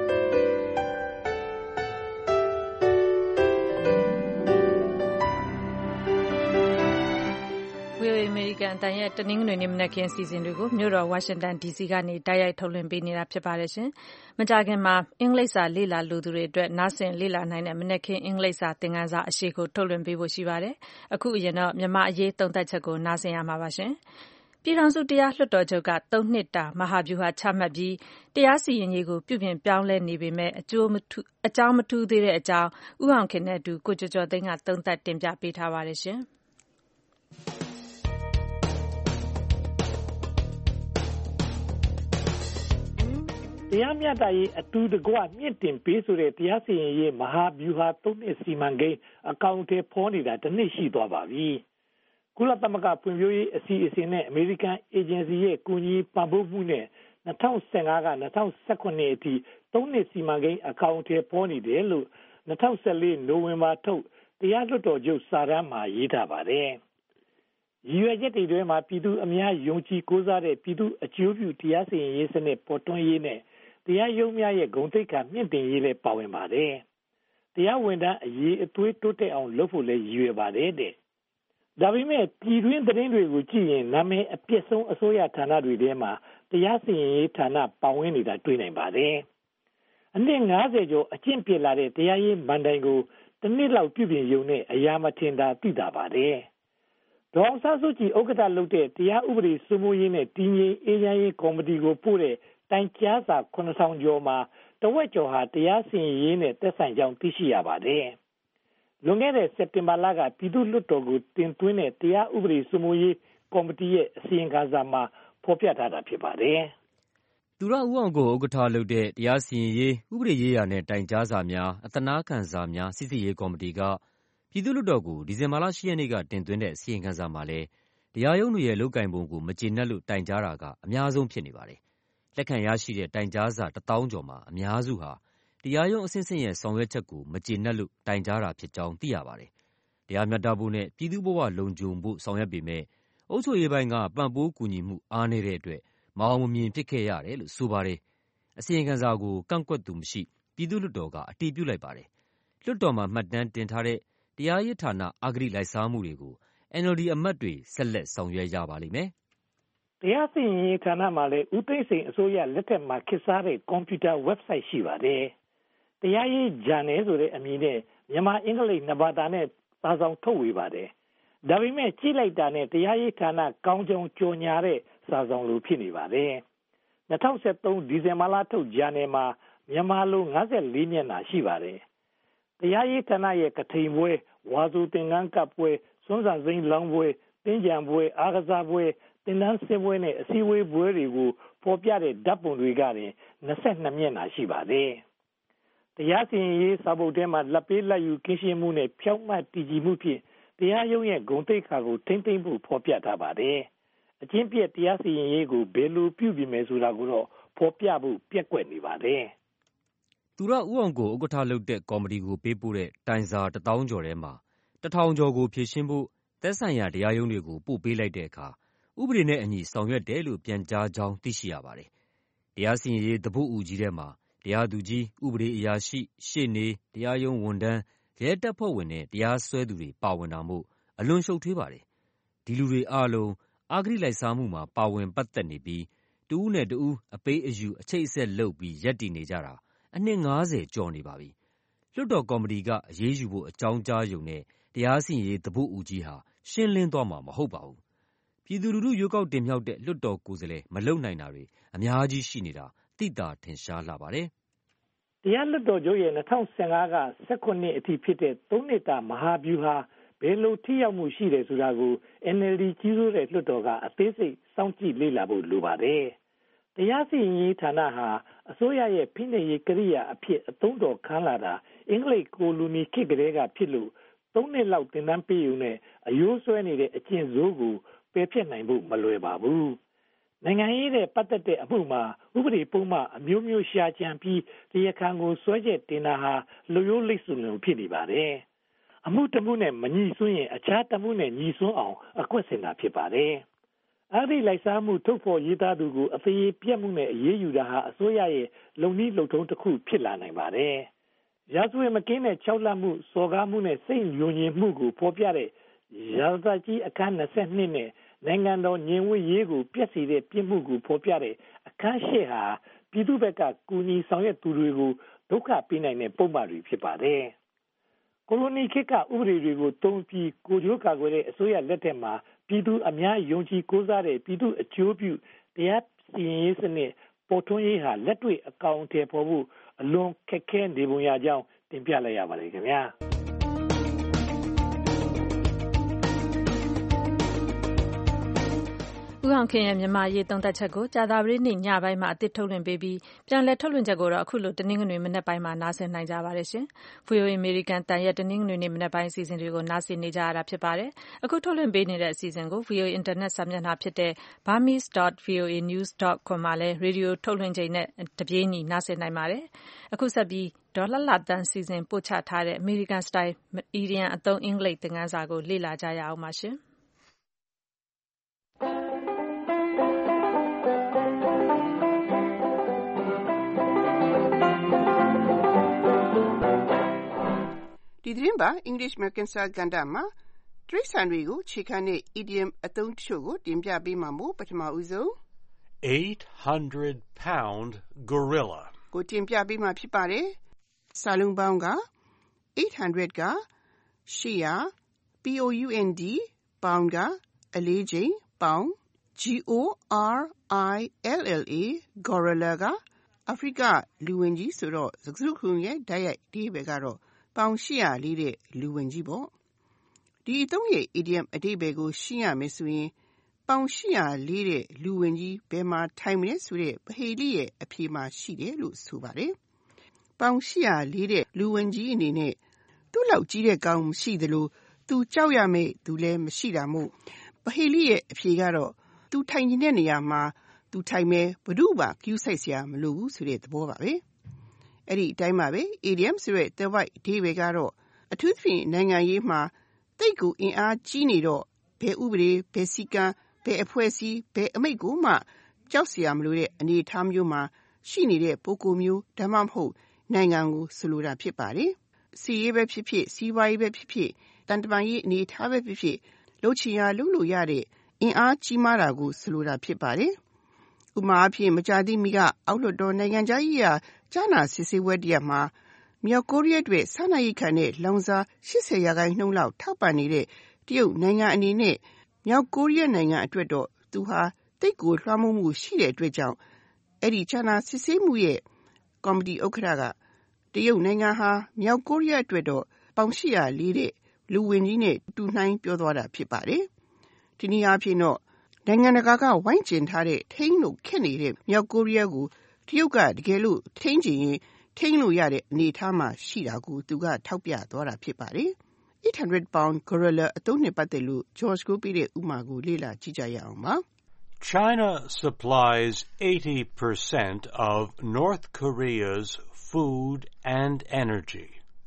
ဗွီအိုအေ အမေရိကန်အသံရဲ့တနင်္ဂနွေနေ့မနက်ခင်းအစီအစဉ်တွေကိုမြို့တော်ဝါရှင်တန်ဒီစီကနေတိုက်ရိုက်ထုတ်လွှင့်ပေးနေတာဖြစ်ပါတယ်ရှင်။မကြာခင်မှာအင်္ဂလိပ်စာလေ့လာလိုသူတွေအတွက်နားဆင်လေ့လာနိုင်တဲ့မနက်ခင်းအင်္ဂလိပ်စာသင်ခန်းစာအရှိကိုထုတ်လွှင့်ပေးဖို့ရှိပါတယ်။အခုအရင်တော့မြန်မာအရေးသုံးသပ်ချက်ကိုနားဆင်ရမှာပါရှင်။ပြည်ထောင်စုတရားလွှတ်တော်ချုပ်ကသုံးနှစ်တာမဟာဗျူဟာချမှတ်ပြီးတရားစီရင်ရေးကိုပြုပြင်ပြောင်းလဲနေပေမဲ့အကျိုးမထူးအကြောင်းမထူးသေးတဲ့အကြောင်းဦးအောင်ခင်နဲ့အတူကိုကျော်ကျော်သိန်းကသုံးသပ်တင်ပြပေးထားပါတယ်ရှင်။တရားမျှတရေးအတူတကွမြင့်တင်ပေးဆိုတဲ့တရားစီရင်ရေးမဟာဗျူဟာသုံးနှစ်စီမံကိန်းအကောင့်ထဲပေါ်နေတာတစ်နှစ်ရှိသွားပါပြီ။ကုလသမဂ္ဂဖွံ့ဖြိုးရေးအစီအစဉ်နဲ့အမေရိကန်အေဂျင်စီရဲ့ကူညီပံ့ပိုးမှုနဲ့၂၀၁၅က၂၀၁၇အထိသုံးနှစ်စီမံကိန်းအကောင့်ထဲပေါ်နေတယ်လို့၂၀၁၄နိုဝင်ဘာထုတ်တရားလွှတ်တော်ချုပ်စာတမ်းမှာရေးထားပါတယ်။ရည်ရွယ်ချက်တွေထဲမှာပြည်သူအများယုံကြည်ကိုးစားတဲ့ပြည်သူအကျိုးပြုတရားစီရင်ရေးစနစ်ပေါ်ထွန်းရေးနဲ့တရားရုံးများရဲ့ဂုဏ်သိက္ခာမြင့်တင်ရေးလည်းပါဝင်ပါတယ်။တရားဝင်တန်းအရေးအသွေးတိုးတက်အောင်လုပ်ဖို့လည်းရည်ရွယ်ပါတယ်တဲ့။ဒါပေမဲ့ပြည်တွင်းသတင်းတွေကိုကြည့်ရင်နာမည်အပြည့်ဆုံးအစိုးရဌာနတွေထဲမှာတရားစီရင်ရေးဌာနပါဝင်နေတာတွေ့နိုင်ပါတယ်။အနှစ်၅၀ကျော်အကျင့်ပြစ်လာတဲ့တရားရေးမဏ္ဍိုင်ကိုတစ်နှစ်လောက်ပြုပြင်ရုံနဲ့အရာမထင်တာသိတာပါတယ်။ဒေါ်အောင်ဆန်းစုကြည်ဥက္ကဋ္ဌလုပ်တဲ့တရားဥပဒေစိုးမိုးရေးနဲ့တည်ငြိမ်အေးချမ်းရေးကော်မတီကိုပို့တဲ့တိုင်ကြားစာခုနှစ်ထောင်ကျော်မှာတဝက်ကျော်ဟာတရားစီရင်ရေးနဲ့သက်ဆိုင်ကြောင်းသိရှိရပါတယ်။လွန်ခဲ့တဲ့စက်တင်ဘာလကပြည်သူ့လွှတ်တော်ကိုတင်သွင်းတဲ့တရားဥပဒေစိုးမိုးရေးကော်မတီရဲ့အစီရင်ခံစာမှာဖော်ပြထားတာဖြစ်ပါတယ်။သူရဦးအောင်ကိုဥက္ကဋ္ဌလုပ်တဲ့တရားစီရင်ရေးဥပဒေရေးရာနဲ့တိုင်ကြားစာများအသနားခံစာများစစ်ဆေးရေးကော်မတီကပြည်သူ့လွှတ်တော်ကိုဒီဇင်ဘာလ၈ရက်နေ့ကတင်သွင်းတဲ့အစီရင်ခံစာမှာလည်းတရားရုံးတွေရဲ့လုပ်ကင်ပုံကိုမကျေနပ်လို့တိုင်ကြားတာကအများဆုံးဖြစ်နေပါတယ်။လက်ခံရရှိတဲ့တိုင်ကြားစာတစ်သောင်းကျော်မှာအများစုဟာတရားရုံးအဆင့်ဆင့်ရဲ့ဆောင်ရွက်ချက်ကိုမကျေနပ်လို့တိုင်ကြားတာဖြစ်ကြောင်းသိရပါတယ်။တရားမျှတဖို့နဲ့ပြည်သူ့ဘဝလုံခြုံဖို့ဆောင်ရွက်ပေမဲ့အုပ်ချုပ်ရေးပိုင်းကပံ့ပိုးကူညီမှုအားနည်းတဲ့အတွက်မအောင်မမြင်ဖြစ်ခဲ့ရတယ်လို့ဆိုပါတယ်။အစီရင်ခံစာကိုကန့်ကွက်သူမရှိပြည်သူ့လွှတ်တော်ကအတည်ပြုလိုက်ပါတယ်။လွှတ်တော်မှာမှတ်တမ်းတင်ထားတဲ့တရားရေးဌာနအဂတိလိုက်စားမှုတွေကို အန် အယ်လ် ဒီ အမတ်တွေဆက်လက်ဆောင်ရွက်ရပါလိမ့်မယ်။တရားစီရင်ရေးဌာနမှာလည်းဦးသိန်းစိန်အစိုးရလက်ထက်မှာခေတ်စားတဲ့ကွန်ပျူတာ website ရှိပါတယ်။တရားရေးဂျာနယ်ဆိုတဲ့အမည်နဲ့မြန်မာအင်္ဂလိပ်နှစ်ဘာသာနဲ့စာဆောင်ထုတ်ဝေပါတယ်။ဒါပေမဲ့ကြည့်လိုက်တာနဲ့တရားရေးဌာနကောင်းကြောင်ကြော်ညာတဲ့စာဆောင်လိုဖြစ်နေပါတယ်။၂၀၁၃ဒီဇင်ဘာလထုတ်ဂျာနယ်မှာမြန်မာလို၅၄မျက်နှာရှိပါတယ်။တရားရေးဌာနရဲ့ကထိန်ပွဲဝါဆိုသင်္ကန်းကပ်ပွဲစွန်းစာစိမ်းလောင်းပွဲတင်းကြံပွဲအားကစားပွဲသင်တန်းဆင်းပွဲနဲ့အစည်းအဝေးပွဲတွေကိုဖော်ပြတဲ့ဓာတ်ပုံတွေကလည်း၂၂မျက်နှာရှိပါတယ်။တရားစီရင်ရေးစာပုဒ်ထဲမှာလက်ပေးလက်ယူကင်းရှင်းမှုနဲ့ဖြောင့်မတ်တည်ကြည်မှုဖြင့်တရားရုံးရဲ့ဂုဏ်သိက္ခာကိုထိမ့်သိမ်းဖို့ဖော်ပြထားပါတယ်။အချင်းပြည့်တရားစီရင်ရေးကိုဘယ်လိုပြုပြင်မယ်ဆိုတာကိုတော့ဖော်ပြဖို့ပြက်ကွက်နေပါတယ်။သူရဦးအောင်ကိုဥက္ကဋ္ဌလုပ်တဲ့ကော်မတီကိုပေးပို့တဲ့တိုင်စာတစ်သောင်းကျော်ထဲမှာတစ်ထောင်ကျော်ကိုဖြည့်ရှင်းဖို့သက်ဆိုင်ရာတရားရုံးတွေကိုပို့ပေးလိုက်တဲ့အခါဥပဒေနဲ့အညီဆောင်ရွက်တယ်လို့ပြန်ကြားကြောင်းသိရှိရပါတယ်။တရားစီရင်ရေးသဘောတူကြီးထဲမှာတရားသူကြီးဥပဒေအရာရှိရှေ့နေတရားရုံးဝန်ထမ်းရဲတပ်ဖွဲ့ဝင်နဲ့တရားစွဲသူတွေပါဝင်တာမို့အလွန်ရှုပ်ထွေးပါတယ်။ဒီလူတွေအားလုံးအဂတိလိုက်စားမှုမှာပါဝင်ပတ်သက်နေပြီးတဦးနဲ့တဦးအပေးအယူအချိတ်အဆက်လုပ်ပြီးရပ်တည်နေကြတာအနှစ်၅၀ကျော်နေပါပြီ။လွှတ်တော်ကော်မတီကအရေးယူဖို့အကြောင်းကြားရုံနဲ့တရားစီရင်ရေးသဘောဦးကြီးဟာရှင်းလင်းသွားမှာမဟုတ်ပါဘူး။ပြည်သူလူထုရွေးကောက်တင်မြှောက်တဲ့လွှတ်တော်ကိုယ်စားလှယ်မလုပ်နိုင်တာတွေအများကြီးရှိနေတာသိသာထင်ရှားလာပါတယ်။တရားလွှတ်တော်ချုပ်ရဲ့၂၀၁၅က၁၇နှစ်အထိဖြစ်တဲ့သုံးနှစ်တာမဟာဗျူဟာဘယ်လိုထိရောက်မှုရှိတယ်ဆိုတာကို N L D ကြီးစိုးတဲ့လွှတ်တော်ကအသေးစိတ်စောင့်ကြည့်လေ့လာဖို့လိုပါတယ်။တရားစီရင်ရေးဌာနဟာအစိုးရရဲ့ဖိနှိပ်ရေးကိရိယာအဖြစ်အသုံးတော်ခံလာတာအင်္ဂလိပ်ကိုလိုနီခေတ်ကလေးကဖြစ်လို့သုံးနှစ်လောက်သင်တန်းပေးယူနဲ့အယိုးဆွဲနေတဲ့အကျင့်ဆိုးကိုပယ်ဖျက်နိုင်ဖို့မလွယ်ပါဘူး။နိုင်ငံရေးနဲ့ပတ်သက်တဲ့အမှုမှာဥပဒေပုံမှန်အမျိုးမျိုးရှာကြံပြီးတရားခံကိုဆွဲချက်တင်တာဟာလူရိုးလိပ်စုံလုံးဖြစ်နေပါတယ်။အမှုတစ်မှုနဲ့မညီစွန်းရင်အခြားတစ်မှုနဲ့ညီစွန်းအောင်အကွက်ဆင်တာဖြစ်ပါတယ်။အဲဒီလိုက်စားမှုထုတ်ဖော်ရေးသားသူကိုအသေးပြက်မှုနဲ့အရေးယူတာဟာအစိုးရရဲ့လုံနည်းလုံထုံးတစ်ခုဖြစ်လာနိုင်ပါတယ်။ရာဇဝတ်မကင်းတဲ့ခြောက်လှန့်မှုစော်ကားမှုနဲ့စိတ်ညှိုငြင်မှုကိုဖော်ပြတဲ့ရာဇသကြီးအခန်း၂၂နဲ့နိုင်ငံတော်ညင်ဝတ်ရေးကိုပြည့်စည်တဲ့ပြစ်မှုကိုဖော်ပြတဲ့အခန်း၈ဟာပြည်သူ့ဘက်ကကူညီဆောင်ရွက်သူတွေကိုဒုက္ခပေးနိုင်တဲ့ပုံမှန်တွေဖြစ်ပါတယ်။ကိုလိုနီခေတ်ကဥပဒေတွေကိုတုံ့ပြီးကိုကြိုးကာကွယ်တဲ့အစိုးရလက်ထက်မှာပြည်သူအများယုံကြည်ကိုးစားတဲ့ပြည်သူအကျိုးပြုတရားစီရင်ရေးစနစ်ပေါ်ထွန်းရေးဟာလက်တွေ့အကောင်အထည်ဖော်ဖို့အလွန်ခက်ခဲနေပုံရကြောင်းတင်ပြလိုက်ရပါတယ်ခင်ဗျာ။ဦးအောင်ခင်ရဲ့မြန်မာရေးသုံးသပ်ချက်ကိုကြာသပတေးနေ့ညပိုင်းမှာအသစ်ထုတ်လွှင့်ပေးပြီးပြန်လည်ထုတ်လွှင့်ချက်ကိုတော့အခုလိုတနင်္ဂနွေမနက်ပိုင်းမှာနားဆင်နိုင်ကြပါတယ်ရှင်။ V O A အမေရိကန်တန်ရဲ့တနင်္ဂနွေနေ့မနက်ပိုင်းအစီအစဉ်တွေကိုနားဆင်နေကြရတာဖြစ်ပါတယ်။အခုထုတ်လွှင့်ပေးနေတဲ့အစီအစဉ်ကို V O A အင်တာနက်စာမျက်နှာဖြစ်တဲ့ burmese dot voa news dot com မှာလည်းရေဒီယိုထုတ်လွှင့်ချိန်နဲ့တပြေးညီနားဆင်နိုင်ပါတယ်။အခုဆက်ပြီးဒေါ်လှလှတန်းစီစဉ်ပို့ချထားတဲ့အမေရိကန်စတိုင်အီဒီယံအသုံးအင်္ဂလိပ်သင်ခန်းစာကိုလေ့လာကြရအောင်ပါရှင်။ဒီသတင်းပါ English American Style ကဏ္ဍမှာတိရစ္ဆာန်တွေကိုခြေခံတဲ့ idiom အသုံးတချို့ကိုတင်ပြပေးမှာမို့ပထမဦးဆုံး eight hundred pound gorilla ကိုတင်ပြပေးမှာဖြစ်ပါတယ်။စာလုံးပေါင်းကeight hundredကeight hundred P O U N D ပေါင်းကအလေးချိန်ပေါင်း G O R I L L A gorilla ကအာဖရိကလူဝင်ကြီးဆိုတော့စကားစုခုရဲ့တိုက်ရိုက်အဓိပ္ပာယ်ကတော့ပေါင်eight hundredလေးတဲ့လူဝင်ကြီးပေါ့ဒီအသုံးရဲ့ idiom အဓိပ္ပာယ်ကိုရှင်းရမယ်ဆိုရင်ပေါင်eight hundredလေးတဲ့လူဝင်ကြီးဘယ်မှာထိုင်မလဲဆိုတဲ့ပဟေလိရဲ့အဖြေမှာရှိတယ်လို့ဆိုပါတယ်ပေါင်eight hundredလေးတဲ့လူဝင်ကြီးအနေနဲ့သူ့လောက်ကြီးတဲ့ကောင်မရှိသလိုသူကြောက်ရမယ့်သူလည်းမရှိတာမို့ပဟေလိရဲ့အဖြေကတော့သူထိုင်နေတဲ့နေရာမှာသူထိုင်မယ်ဘယ်သူမှကျူးဆိုင်စရာမလိုဘူးဆိုတဲ့သဘောပါပဲအဲ့ဒီအတိုင်းပါပဲ idiom ဆိုတဲ့ the right အဓိပ္ပာယ်ကတော့အထူးသဖြင့်နိုင်ငံရေးမှာတိတ်ကိုအင်အားကြီးနေတော့ဘယ်ဥပဒေဘယ်စည်းကမ်းဘယ်အဖွဲ့အစည်းဘယ်အမိန့်ကိုမှကြောက်စရာမလိုတဲ့အနေအထားမျိုးမှာရှိနေတဲ့ပုဂ္ဂိုလ်မျိုးဒါမှမဟုတ်နိုင်ငံကိုဆိုလိုတာဖြစ်ပါတယ်စီရေးပဲဖြစ်ဖြစ်စီးပွားရေးပဲဖြစ်ဖြစ်တန်တမာရေးအနေအထားပဲဖြစ်ဖြစ်လှုပ်ချင်ရလှုပ်လို့ရတဲ့အင်အားကြီးမားတာကိုဆိုလိုတာဖြစ်ပါတယ်ဥပမာအဖြစ်မကြာသေးမီကအောက်လွှတ်တော်နိုင်ငံခြားရေးရာကြားနာစစ်ဆေးပွဲတရားမှာမြောက်ကိုရီးယားအတွက်စားနပ်ရိက္ခာနဲ့လောင်စာeightyရာခိုင်နှုန်းလောက်ထောက်ပံ့နေတဲ့တရုတ်နိုင်ငံအနေနဲ့မြောက်ကိုရီးယားနိုင်ငံအတွက်တော့သူဟာတိတ်ကိုလွှမ်းမိုးမှုရှိတဲ့အတွက်ကြောင့်အဲ့ဒီကြားနာစစ်ဆေးမှုရဲ့ကော်မတီဥက္ကဋ္ဌကတရုတ်နိုင်ငံဟာမြောက်ကိုရီးယားအတွက်တော့ပေါင်eight hundredလေးတဲ့လူဝင်ကြီးနဲ့တူနှိုင်းပြောသွားတာဖြစ်ပါတယ်ဒီနည်းအားဖြင့်တော့နိုင်ငံတကာကဝိုင်းကျဉ်ထားတဲ့ထိန်းလို့ခက်နေတဲ့မြောက်ကိုရီးယားကိုတရုတ်ကတကယ်လို့ထိန်းချင်ရင်ထိန်းလို့ရတဲ့အနေအထားမှာရှိတာကိုသူကထောက်ပြသွားတာဖြစ်ပါတယ်။ eight hundred pound gorilla အသုံးနဲ့ပတ်သက်လို့ George ကိုပြတဲ့ဥပမာကိုလေ့လာကြည့်ကြရအောင်ပါ။ China supplies eighty percent of North Korea's food and energy.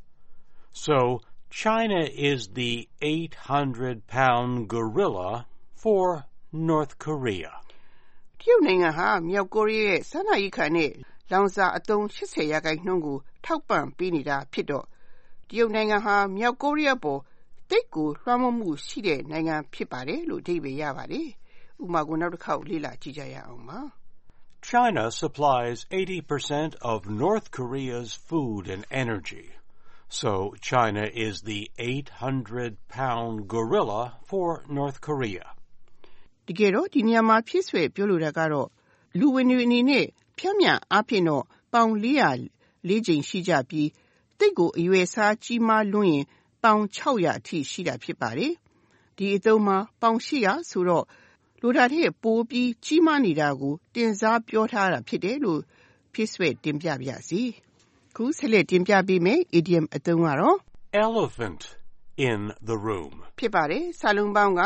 So China is the eight hundred pound gorilla for North Korea. တရုတ်နိုင်ငံဟာမြောက်ကိုရီးယားရဲ့စားနပ်ရိက္ခာနဲ့လောင်စာအသုံးeightyရာခိုင်နှုန်းကိုထောက်ပံ့ပေးနေတာဖြစ်တော့တရုတ်နိုင်ငံဟာမြောက်ကိုရီးယားပေါ်တိတ်ကိုလွှမ်းမိုးမှုရှိတဲ့နိုင်ငံဖြစ်ပါတယ်လို့အဓိပ္ပာယ်ရပါတယ်။ဥပမာကိုနောက်တစ်ခေါက်လေ့လာကြည့်ကြရအောင်ပါ။ China supplies eighty percent of North Korea's food and energy. So China is the eight hundred pound gorilla for North Korea. တကယ်တော့ဒီနေရာမှာဖြစ်ဆွဲပြောလိုတာကတော့လူဝင်တွေအနေနဲ့ဖြန့်မြအဖြစ်တော့ပေါင်၄၀၄ကျိန်ရှိကြပြီးတိတ်ကိုအရွယ်စားကြီးမားလွန်းရင်ပေါင်၆၀၀အထိရှိတာဖြစ်ပါတယ်။ဒီအသုံးမှာပေါင်၈၀၀ဆိုတော့လိုတာတဲ့ပိုပြီးကြီးမားနေတာကိုတင်စားပြောထားတာဖြစ်တယ်လို့ဖြစ်ဆွဲတင်ပြပါရစေ။ခုဆက်လက်တင်ပြပေးမယ် idiom အသုံးကတော့ elephant in the room ဖြစ်ပါတယ်။စာလုံးပေါင်းက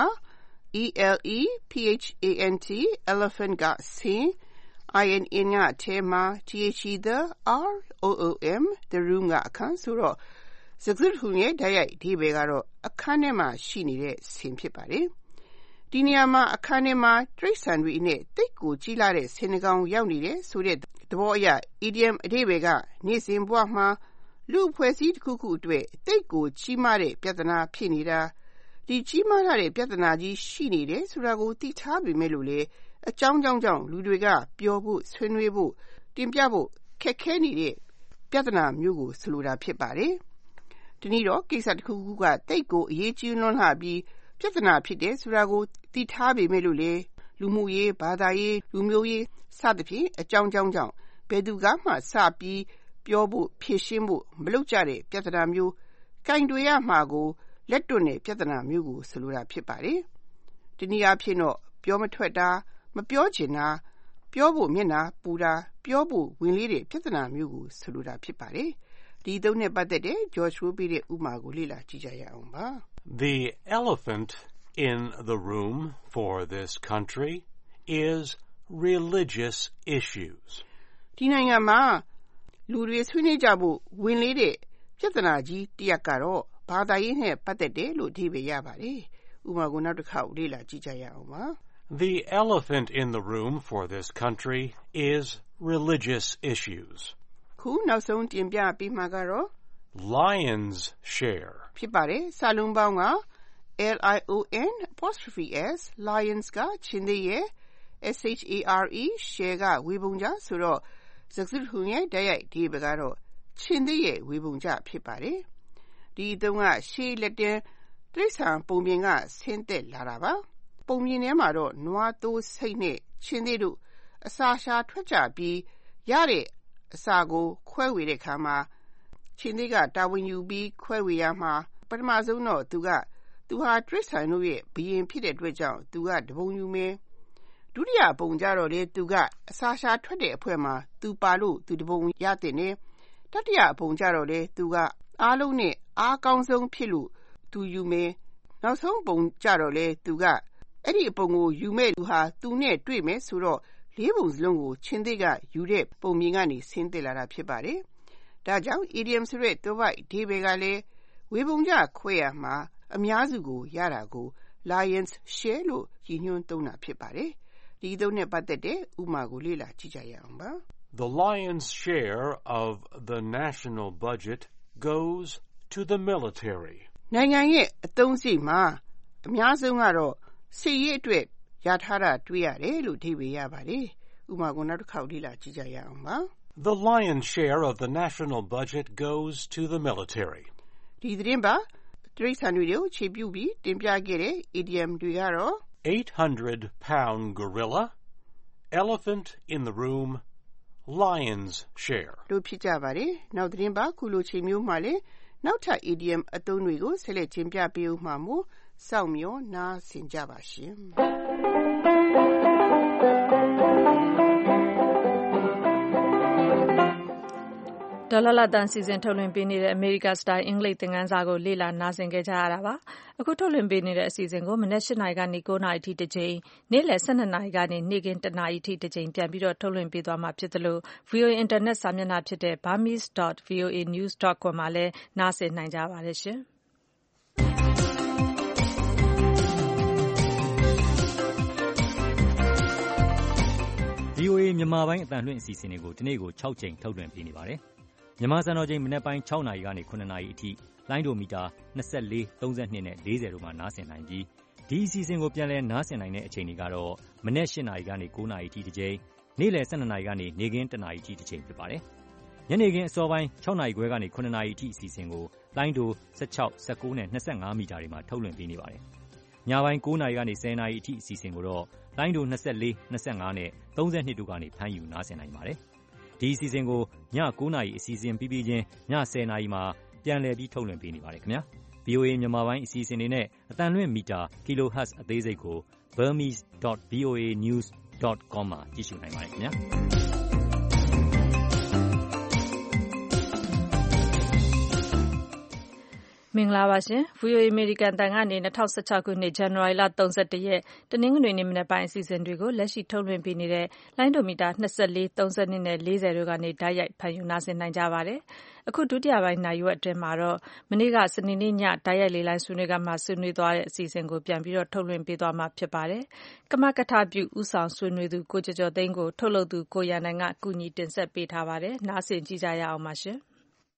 E L E P H A N T elephant ကဆင်း I N N ကထဲမှာ T H E the R O O M the room ကအခန်းဆိုတော့စကားစုရဲ့ဓာတ်ရိုက်ဒီဘဲကတော့အခန်းထဲမှာရှိနေတဲ့ဆင်းဖြစ်ပါတယ်။ဒီနေရာမှာအခန်းထဲမှာတရိတ်ဆန်တွေနဲ့တိတ်ကိုကြီးလာတဲ့ဆင်းနှကောင်ရောက်နေတယ်ဆိုတဲ့သဘောအရ idiom အဓိပ္ပာယ်ကနေ့စဉ်ဘဝမှာလူဖွဲ့စည်းတစ်ခုခုအတွက်တိတ်ကိုကြီးမားတဲ့ပြဿနာဖြစ်နေတာဒီကြီးမားလာတဲ့ပြဿနာကြီးရှိနေတယ်ဆိုတာကိုသိထားပေမဲ့လို့လေအကြောင်းကြောင်းကြောင့်လူတွေကပြောဖို့ဆွေးနွေးဖို့တင်ပြဖို့ခက်ခဲနေတဲ့ပြဿနာမျိုးကိုဆိုလိုတာဖြစ်ပါတယ်။ဒီနေ့တော့ကိစ္စတစ်ခုခုကတိတ်ကိုအရေးကြီးလွန်းလာပြီးပြဿနာဖြစ်တယ်ဆိုတာကိုသိထားပေမဲ့လို့လေလူမှုရေးဘာသာရေးလူမျိုးရေးစသဖြင့်အကြောင်းကြောင်းကြောင့်ဘယ်သူကမှစပြီးပြောဖို့ဖြေရှင်းဖို့မလုပ်ကြတဲ့ပြဿနာမျိုးကင်တွေရမှာကိုလက်တွန့်တဲ့ပြဿနာမျိုးကိုဆိုလိုတာဖြစ်ပါတယ်။ဒီနည်းအားဖြင့်တော့ပြောမထွက်တာမပြောချင်တာပြောဖို့မျက်နှာပူတာပြောဖို့ဝင်လေးတဲ့ပြဿနာမျိုးကိုဆိုလိုတာဖြစ်ပါတယ်။ဒီသုံးနဲ့ပတ်သက်တဲ့ George Wu ပေးတဲ့ဥပမာကိုလေ့လာကြည့်ကြရအောင်ပါ။ The elephant in the room for this country is religious issues. ဒီနိုင်ငံမှာလူတွေဆွေးနွေးကြဖို့ဝင်လေးတဲ့ပြဿနာကြီးတစ်ရပ်ကတော့ဘာသာရေးနဲ့ပတ်သက်တယ်လို့အဓိပ္ပာယ်ရပါတယ်။ဥပမာကိုနောက်တစ်ခါလေ့လာကြည့်ကြရအောင်ပါ။ The elephant in the room for this country is religious issues. ခုနောက်ဆုံးတင်ပြပေးမှာကတော့ lion's share ဖြစ်ပါတယ်။စာလုံးပေါင်းက L I O N apostrophe S lions ကချင်းသေးရဲ့ S H A R E share ကဝေပုံကြဆိုတော့စကားစုရဲ့ဓာတ်ရိုက်ဒီဘကတော့ချင်းသေးရဲ့ဝေပုံကြဖြစ်ပါတယ်။ဒီအသုံးကရှေးလက်တင်တိရစ္ဆာန်ပုံပြင်ကဆင်းသက်လာတာပါပုံပြင်ထဲမှာတော့နွားသိုးဆိတ်နဲ့ချင်းသေးတို့အစာရှာထွက်ကြပြီးရတဲ့အစာကိုခွဲဝေတဲ့အခါမှာချင်းသေးကတာဝန်ယူပြီးခွဲဝေရမှာပထမဆုံးတော့သူကသူဟာတိရစ္ဆာန်တို့ရဲ့ဘီရင်ဖြစ်တဲ့အတွက်ကြောင့်သူကတပုံယူမယ်ဒုတိယပုံကြတော့လေသူကအစာရှာထွက်တဲ့အဖွဲမှာသူပါလို့သူတပုံရတဲ့နဲ့တတိယပုံကြတော့လေသူကအားလုံးနဲ့အားကောင်းဆုံးဖြစ်လို့သူယူမယ်နောက်ဆုံးပုံကြတော့လေသူကအဲ့ဒီအပုံကိုယူမဲ့လူဟာသူနဲ့တွေ့မယ်ဆိုတော့လေးပုံစလုံးကိုချင်းသေးကယူတဲ့ပုံမြင်ကနေဆင်းသက်လာတာဖြစ်ပါတယ်ဒါကြောင့် idiom ဆိုတဲ့တွဲပိုက်ဒီဘယ်ကလည်းဝေပုံကြခွဲရမှာအများစုကိုရတာကို lion's share လို့ရည်ညွှန်းသုံးတာဖြစ်ပါတယ်ဒီသုံးနဲ့ပတ်သက်တဲ့ဥပမာကိုလေ့လာကြည့်ကြရအောင်ပါ The lion's share of the national budget goes to the military. နိုင်ငံရဲ့အသုံးစရိတ်မှာအများဆုံးကတော့စစ်ရေးအတွက်ရထားတာတွေ့ရတယ်လို့အဓိပ္ပာယ်ရပါတယ်။ဥပမာကိုနောက်တစ်ခေါက်လေ့လာကြည့်ကြရအောင်ပါ။ The lion's share of the national budget goes to the military. ဒီသတင်းပါတိရစ္ဆာန်တွေကိုခြေပြုပြီးတင်ပြခဲ့တဲ့ idiom တွေကတော့ eight hundred pound gorilla, elephant in the room, lion's share. တို့ဖြစ်ကြပါတယ်။နောက်သတင်းပါခုလိုခြေမျိုးမှလည်းနောက်ထပ် idiom အသုံးတွေကိုဆက်လက်တင်ပြပေးဦးမှာမို့စောင့်မျှော်နားဆင်ကြပါရှင်။ဒေါ်လာလာတန်စီစဉ်ထုတ်လွှင့်ပေးနေတဲ့ America Style အင်္ဂလိပ်သင်ခန်းစာကိုလေ့လာနားဆင်ခဲ့ကြရတာပါ။အခုထုတ်လွှင့်ပေးနေတဲ့အစီအစဉ်ကိုမနက်၈နာရီကနေ၉နာရီထိတစ်ကြိမ်နေ့လယ်၁၂နာရီကနေနေ့ခင်း၁နာရီထိတစ်ကြိမ်ပြန်ပြီးတော့ထုတ်လွှင့်ပေးသွားမှာဖြစ်သလို ဗွီအိုအေ Internet စာမျက်နှာဖြစ်တဲ့ burmese dot voa news dot com မှာလည်းနားဆင်နိုင်ကြပါတယ်ရှင်။ဗွီအိုအေ မြန်မာပိုင်းအသံလွှင့်အစီအစဉ်တွေကိုဒီနေ့ကို၆ကြိမ်ထုတ်လွှင့်ပေးနေပါတယ်။မြန်မာစံတော်ချိန်မနက်ပိုင်း၆နာရီကနေ၇နာရီအထိလိုင်းဒိုမီတာ၂၄၊၃၂နဲ့၄၀တို့မှာနားဆင်နိုင်ပြီးဒီအစီအစဉ်ကိုပြန်လည်နားဆင်နိုင်တဲ့အချိန်တွေကတော့မနက်၈နာရီကနေ၉နာရီအထိတစ်ကြိမ်နေ့လယ်၁၂နာရီကနေနေ့ခင်း၁နာရီအထိတစ်ကြိမ်ဖြစ်ပါတယ်။ညနေခင်းအစောပိုင်း၆နာရီခွဲကနေ၇နာရီအထိအစီအစဉ်ကိုလိုင်းဒို၁၆ ၁၉နဲ့၂၅မီတာတွေမှာထုတ်လွှင့်ပေးနေပါတယ်။ညပိုင်း၉နာရီကနေ၁၀နာရီအထိအစီအစဉ်ကိုတော့လိုင်းဒို၂၄ ၂၅နဲ့၃၂တို့ကနေဖမ်းယူနားဆင်နိုင်ပါတယ်။ဒီအစီအစဉ်ကိုည၉နာရီအစီအစဉ်ပြီးပြီးချင်းည၁၀နာရီမှာပြန်လည်ပြီးထုတ်လွှင့်ပေးနေပါတယ်ခင်ဗျာ။ဗီအိုအေ မြန်မာပိုင်းအစီအစဉ်တွေနဲ့အသံလွှင့်မီတာ kilohertz အသေးစိတ်ကို burmese dot v o a news dot com မှာကြည့်ရှုနိုင်ပါတယ်ခင်ဗျာ။မင်္ဂလာပါရှင် ဗီအိုအေ အမေရိကန်တန်ကနေ၂၀၁၆ခုနှစ်ဇန်နဝါရီလ၃၁ရက်တနင်္ဂနွေနေ့မနက်ပိုင်းအစီအစဉ်တွေကိုလက်ရှိထုတ်လွှင့်ပေးနေတဲ့လိုင်းဒိုမီတာ၂၄ ၃၂နဲ့၄၀တို့ကနေတိုက်ရိုက်ဖန်ယူနာဆင်နိုင်ကြပါတယ်။အခုဒုတိယပိုင်းနာရီဝက်အတွင်းမှာတော့မနေ့ကစနေနေ့ညတိုက်ရိုက်လေလိုင်းဆွေးနွေးကမှဆွေးနွေးသွားတဲ့အစီအစဉ်ကိုပြန်ပြီးတော့ထုတ်လွှင့်ပေးသွားမှာဖြစ်ပါတယ်။ကမကထပြုဦးဆောင်ဆွေးနွေးသူကိုကျော်ကျော်သိန်းကိုထုတ်လုပ်သူကိုရန်နိုင်ကကူညီတင်ဆက်ပေးထားပါတယ်။နားဆင်ကြည့်ကြရအောင်ပါရှင်။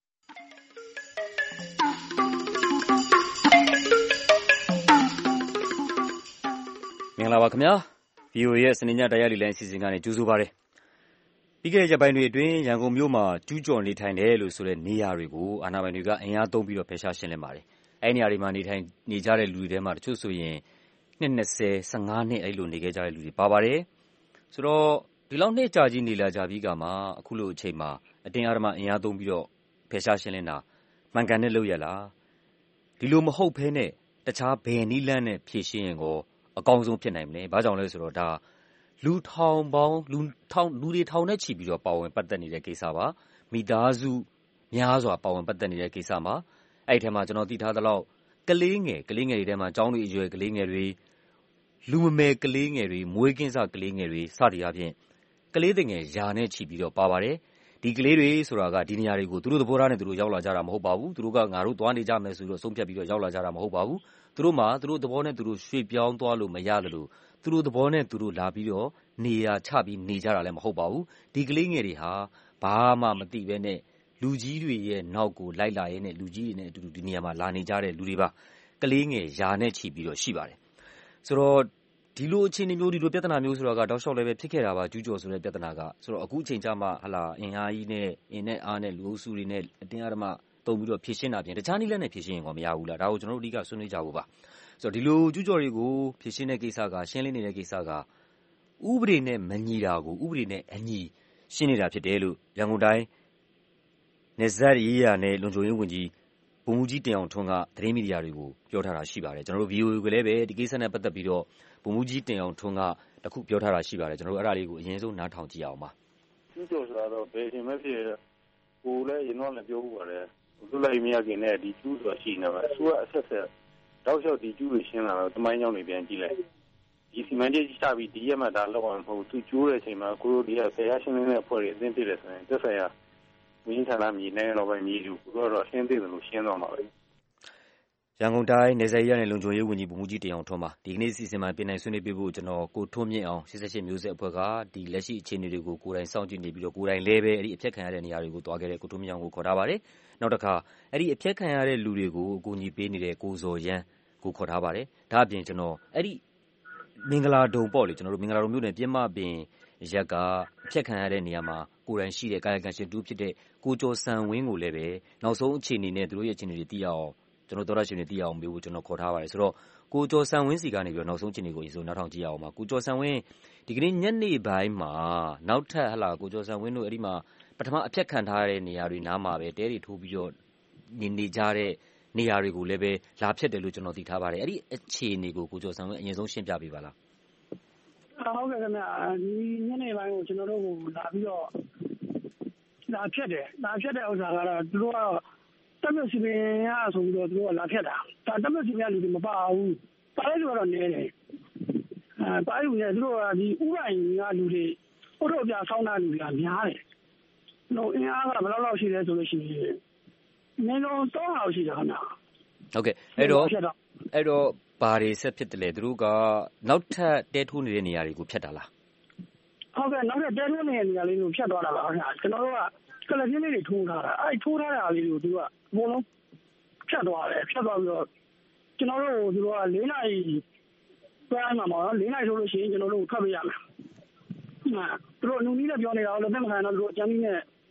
မင်္ဂလာပါခင်ဗျာ ဗီအိုအေ ရဲ့စနေညတိုက်ရိုက်လေလိုင်းအစီအစဉ်ကနေကြိုဆိုပါရစေ။ပြီးခဲ့တဲ့ရက်ပိုင်းတွေအတွင်းရန်ကုန်မြို့မှာကျူးကျော်နေထိုင်တယ်လို့ဆိုတဲ့နေရာတွေကိုအာဏာပိုင်တွေကအင်အားသုံးပြီးတော့ဖယ်ရှားရှင်းလင်းပါတယ်။အဲဒီနေရာတွေမှာနေထိုင်နေကြတဲ့လူတွေထဲမှာတချို့ဆိုရင်နှစ်၂၀ ၁၅နှစ်အဲဒီလိုနေခဲ့ကြတဲ့လူတွေပါပါတယ်။ဆိုတော့ဒီလောက်နှစ်ကြာကြီးနေလာကြပြီးကမှအခုလိုအချိန်မှာအတင်းအဓမ္မအင်အားသုံးပြီးတော့ဖယ်ရှားရှင်းလင်းတာမှန်ကန်တဲ့လုပ်ရလား။ဒီလိုမဟုတ်ဘဲနဲ့တခြားဘယ်နည်းလမ်းနဲ့ဖြေရှင်းရင်ကိုအကောင်းဆုံးဖြစ်နိုင်မလဲ။ဘာကြောင့်လဲဆိုတော့ဒါလူထောင်ပေါင်းလူထောင်လူတွေထောင်နဲ့ချီပြီးတော့ပါဝင်ပတ်သက်နေတဲ့ကိစ္စပါ။မိသားစုများစွာပါဝင်ပတ်သက်နေတဲ့ကိစ္စမှာအဲ့ဒီထဲမှာကျွန်တော်သိထားသလောက်ကလေးငယ်ကလေးငယ်တွေထဲမှာကျောင်းတွေအရွယ်ကလေးငယ်တွေလူမမယ်ကလေးငယ်တွေမွေးကင်းစကလေးငယ်တွေစသည်အပြင်ကလေးတွေငယ်ယာနဲ့ချီပြီးတော့ပါပါတယ်။ဒီကလေးတွေဆိုတာကဒီနေရာတွေကိုသူတို့သဘောထားနဲ့သူတို့ရောက်လာကြတာမဟုတ်ပါဘူး။သူတို့ကငါတို့သွားနေကြမယ်ဆိုတော့ဆုံးဖြတ်ပြီးတော့ရောက်လာကြတာမဟုတ်ပါဘူး။သူတို့မှာသူတို့သဘောနဲ့သူတို့ရွှေ့ပြောင်းသွားလို့မရတယ်လို့သူတို့သဘောနဲ့သူတို့လာပြီးတော့နေရာချပြီးနေကြတာလည်းမဟုတ်ပါဘူး။ဒီကလေးငယ်တွေဟာဘာမှမသိဘဲနဲ့လူကြီးတွေရဲ့နောက်ကိုလိုက်လာရဲနဲ့လူကြီးတွေနဲ့အတူတူဒီနေရာမှာလာနေကြတဲ့လူတွေပါ။ကလေးငယ်ယာနဲ့ချီပြီးတော့ရှိပါတယ်။ဆိုတော့ဒီလိုအခြေအနေမျိုးဒီလိုပြဿနာမျိုးဆိုတာကတောက်လျှောက်လည်းပဲဖြစ်ခဲ့တာပါကျူးကျော်ဆိုတဲ့ပြဿနာကဆိုတော့အခုအချိန်ကျမှဟလာအင်အားကြီးနဲ့အင်နဲ့အားနဲ့လူအုပ်စုတွေနဲ့အတင်းအဓမ္မတုံပြီးတော့ဖြည့်ရှင်းတာပြင်တခြားနည်းလမ်းနဲ့ဖြည့်ရှင်းရင်ကောမရဘူးလားဒါကိုကျွန်တော်တို့အဓိကဆွေးနွေးကြဖို့ပါဆိုတော့ဒီလိုကျူးကျော်တွေကိုဖြည့်ရှင်းတဲ့ကိစ္စကရှင်းလင်းနေတဲ့ကိစ္စကဥပဒေနဲ့မညီတာကိုဥပဒေနဲ့အညီရှင်းနေတာဖြစ်တယ်လို့ရန်ကုန်တိုင်းနေဆက်ရေးရနဲ့လုံခြုံရေးဝန်ကြီးဗိုလ်မှူးကြီးတင်အောင်ထွန်းကသတင်းမီဒီယာတွေကိုပြောထားတာရှိပါတယ်ကျွန်တော်တို့ ဗီအိုအေ ကိုလည်းပဲဒီကိစ္စနဲ့ပတ်သက်ပြီးတော့ဗိုလ်မှူးကြီးတင်အောင်ထွန်းကတခုပြောထားတာရှိပါတယ်ကျွန်တော်တို့အဲ့ဒါလေးကိုအရင်ဆုံးနားထောင်ကြည့်အောင်ပါကျူးကျော်ဆိုတာတော့ဘယ်ရှင်မဖြစ်ကိုလည်းရင်တော့လည်းပြောဖို့ပါတယ်သူလည်းမရခင်နဲ့ဒီကျူးဆိုတာရှိနေပါအစိုးရအဆက်ဆက်တောက်လျှောက်ဒီကျူးတွေရှင်းလာတော့တမိုင်းကြောင်းတွေပြန်ကြည့်လိုက်ဒီစီမံချက်ချပြီးဒီရက်မှဒါလောက်အောင်မဟုတ်သူကျိုးတဲ့အချိန်မှာကိုတို့ဒီကဆရာရှင်းနေတဲ့အဖွဲ့တွေအသိဖြစ်တယ်ဆိုရင်သက်ဆိုင်ရာဝင်းဌာနမြေနိုင်ငံတော်ပိုင်းမြေလူကိုတော့ရှင်းသိတယ်လို့ရှင်းတော့မှာပဲရန်ကုန်တိုင်းနေဆက်ရေးနဲ့လုံခြုံရေးဝန်ကြီးဗိုလ်မှူးကြီးတင်အောင်ထွန်းပါဒီကနေ့စီစဉ်မှာပြင်နိုင်ဆွေးနွေးပေးဖို့ကျွန်တော်ကိုထွန်းမြင့်အောင်၈၈မျိုးဆက်အဖွဲ့ကဒီလက်ရှိအခြေအနေတွေကိုကိုယ်တိုင်စောင့်ကြည့်နေပြီးတော့ကိုယ်တိုင်လဲပဲအဲ့ဒီအဖြတ်ခံရတဲ့နေရာတွေကိုတွားခဲ့တဲ့ကိုထွန်းမြင့်အောင်ကိုခေါ်ထားပါတယ်နောက်တစ်ခါအဲ့ဒီအဖြတ်ခံရတဲ့လူတွေကိုအကူအညီပေးနေတဲ့ကိုဇော်ရန်းကိုခေါ်ထားပါတယ်ဒါအပြင်ကျွန်တော်အဲ့ဒီမင်္ဂလာဒုံပေါ့လေကျွန်တော်တို့မင်္ဂလာဒုံမြို့နယ်ပြင်းမပင်ရက်ကအဖြတ်ခံရတဲ့နေရာမှာကိုယ်တိုင်ရှိတဲ့ကာယကံရှင်တူဖြစ်တဲ့ကိုကျော်စံဝင်းကိုလည်းပဲနောက်ဆုံးအခြေအနေနဲ့သူတို့ရဲ့အခြေအနေတွေသိရအောင်ကျွန်တော်တော်ရရှင်တွေသိရအောင်မျိုးကိုကျွန်တော်ခေါ်ထားပါတယ်ဆိုတော့ကိုကျော်စံဝင်းစီကနေပြီးတော့နောက်ဆုံးအခြေအနေကိုအရင်ဆုံးနားထောင်ကြည့်ရအောင်ပါကိုကျော်စံဝင်းဒီကနေ့ညနေပိုင်းမှာနောက်ထပ်ဟလာကိုကျော်စံဝင်းတို့အဲ့ဒီမှာပထမအဖြတ်ခံထားရတဲ့နေရာတွေနားမှာပဲတဲတွေထိုးပြီးတော့နေနေကြတဲ့နေရာတွေကိုလည်းပဲလာဖြတ်တယ်လို့ကျွန်တော်သိထားပါတယ်အဲ့ဒီအခြေအနေကိုကိုကျော်စံဝင်းအရင်ဆုံးရှင်းပြပေးပါလားဟုတ်ကဲ့ခင်ဗျာဒီညနေပိုင်းကိုကျွန်တော်တို့လာပြီးတော့လာဖြတ်တယ်လာဖြတ်တဲ့ဥစ္စာကတော့သူတို့ကတက်မြစီပင်ရဆိုပြီးတော့သူတို့ကလာဖြတ်တာဒါတက်မြစီပင်ကလူတွေမပါဘူးပါလိုက်လို့တော့နေတယ်အဲပါယူနေသူတို့ကဒီဥပိုင်ကလူတွေဥတော်ပြဆောင်းတာလူတွေကများတယ်လို့အင်အားကဘယ်လောက်လောက်ရှိလဲဆိုလို့ရှိရင်နည်းလုံးတော့လောက်ရှိတယ်ခင်ဗျာဟုတ်ကဲ့အဲ့တော့အဲ့တော့ဘာတွေဆက်ဖြစ်တယ်လဲသူတို့ကနောက်ထပ်တဲထိုးနေတဲ့နေရာတွေကိုဖြတ်တာလားဟုတ်ကဲ့နောက်ထပ်တဲထိုးနေတဲ့နေရာလေးကိုဖြတ်သွားတာပါခင်ဗျာကျွန်တော်တို့ကကလပြင်းလေးတွေထိုးထားတာအဲ့ထိုးထားတာလေးကိုသူကအကုန်လုံးဖြတ်သွားတယ်ဖြတ်သွားပြီးတော့ကျွန်တော်တို့သူတို့က၄နာရီသွားမှမှာနော်၄နာရီထိုးလို့ရှိရင်ကျွန်တော်တို့ထွက်ပေးရမယ်ဟာသူတို့အနုနည်းနဲ့ပြောနေတာလည်းသက်မခံတော့သူတို့အကျန်းကြီးနဲ့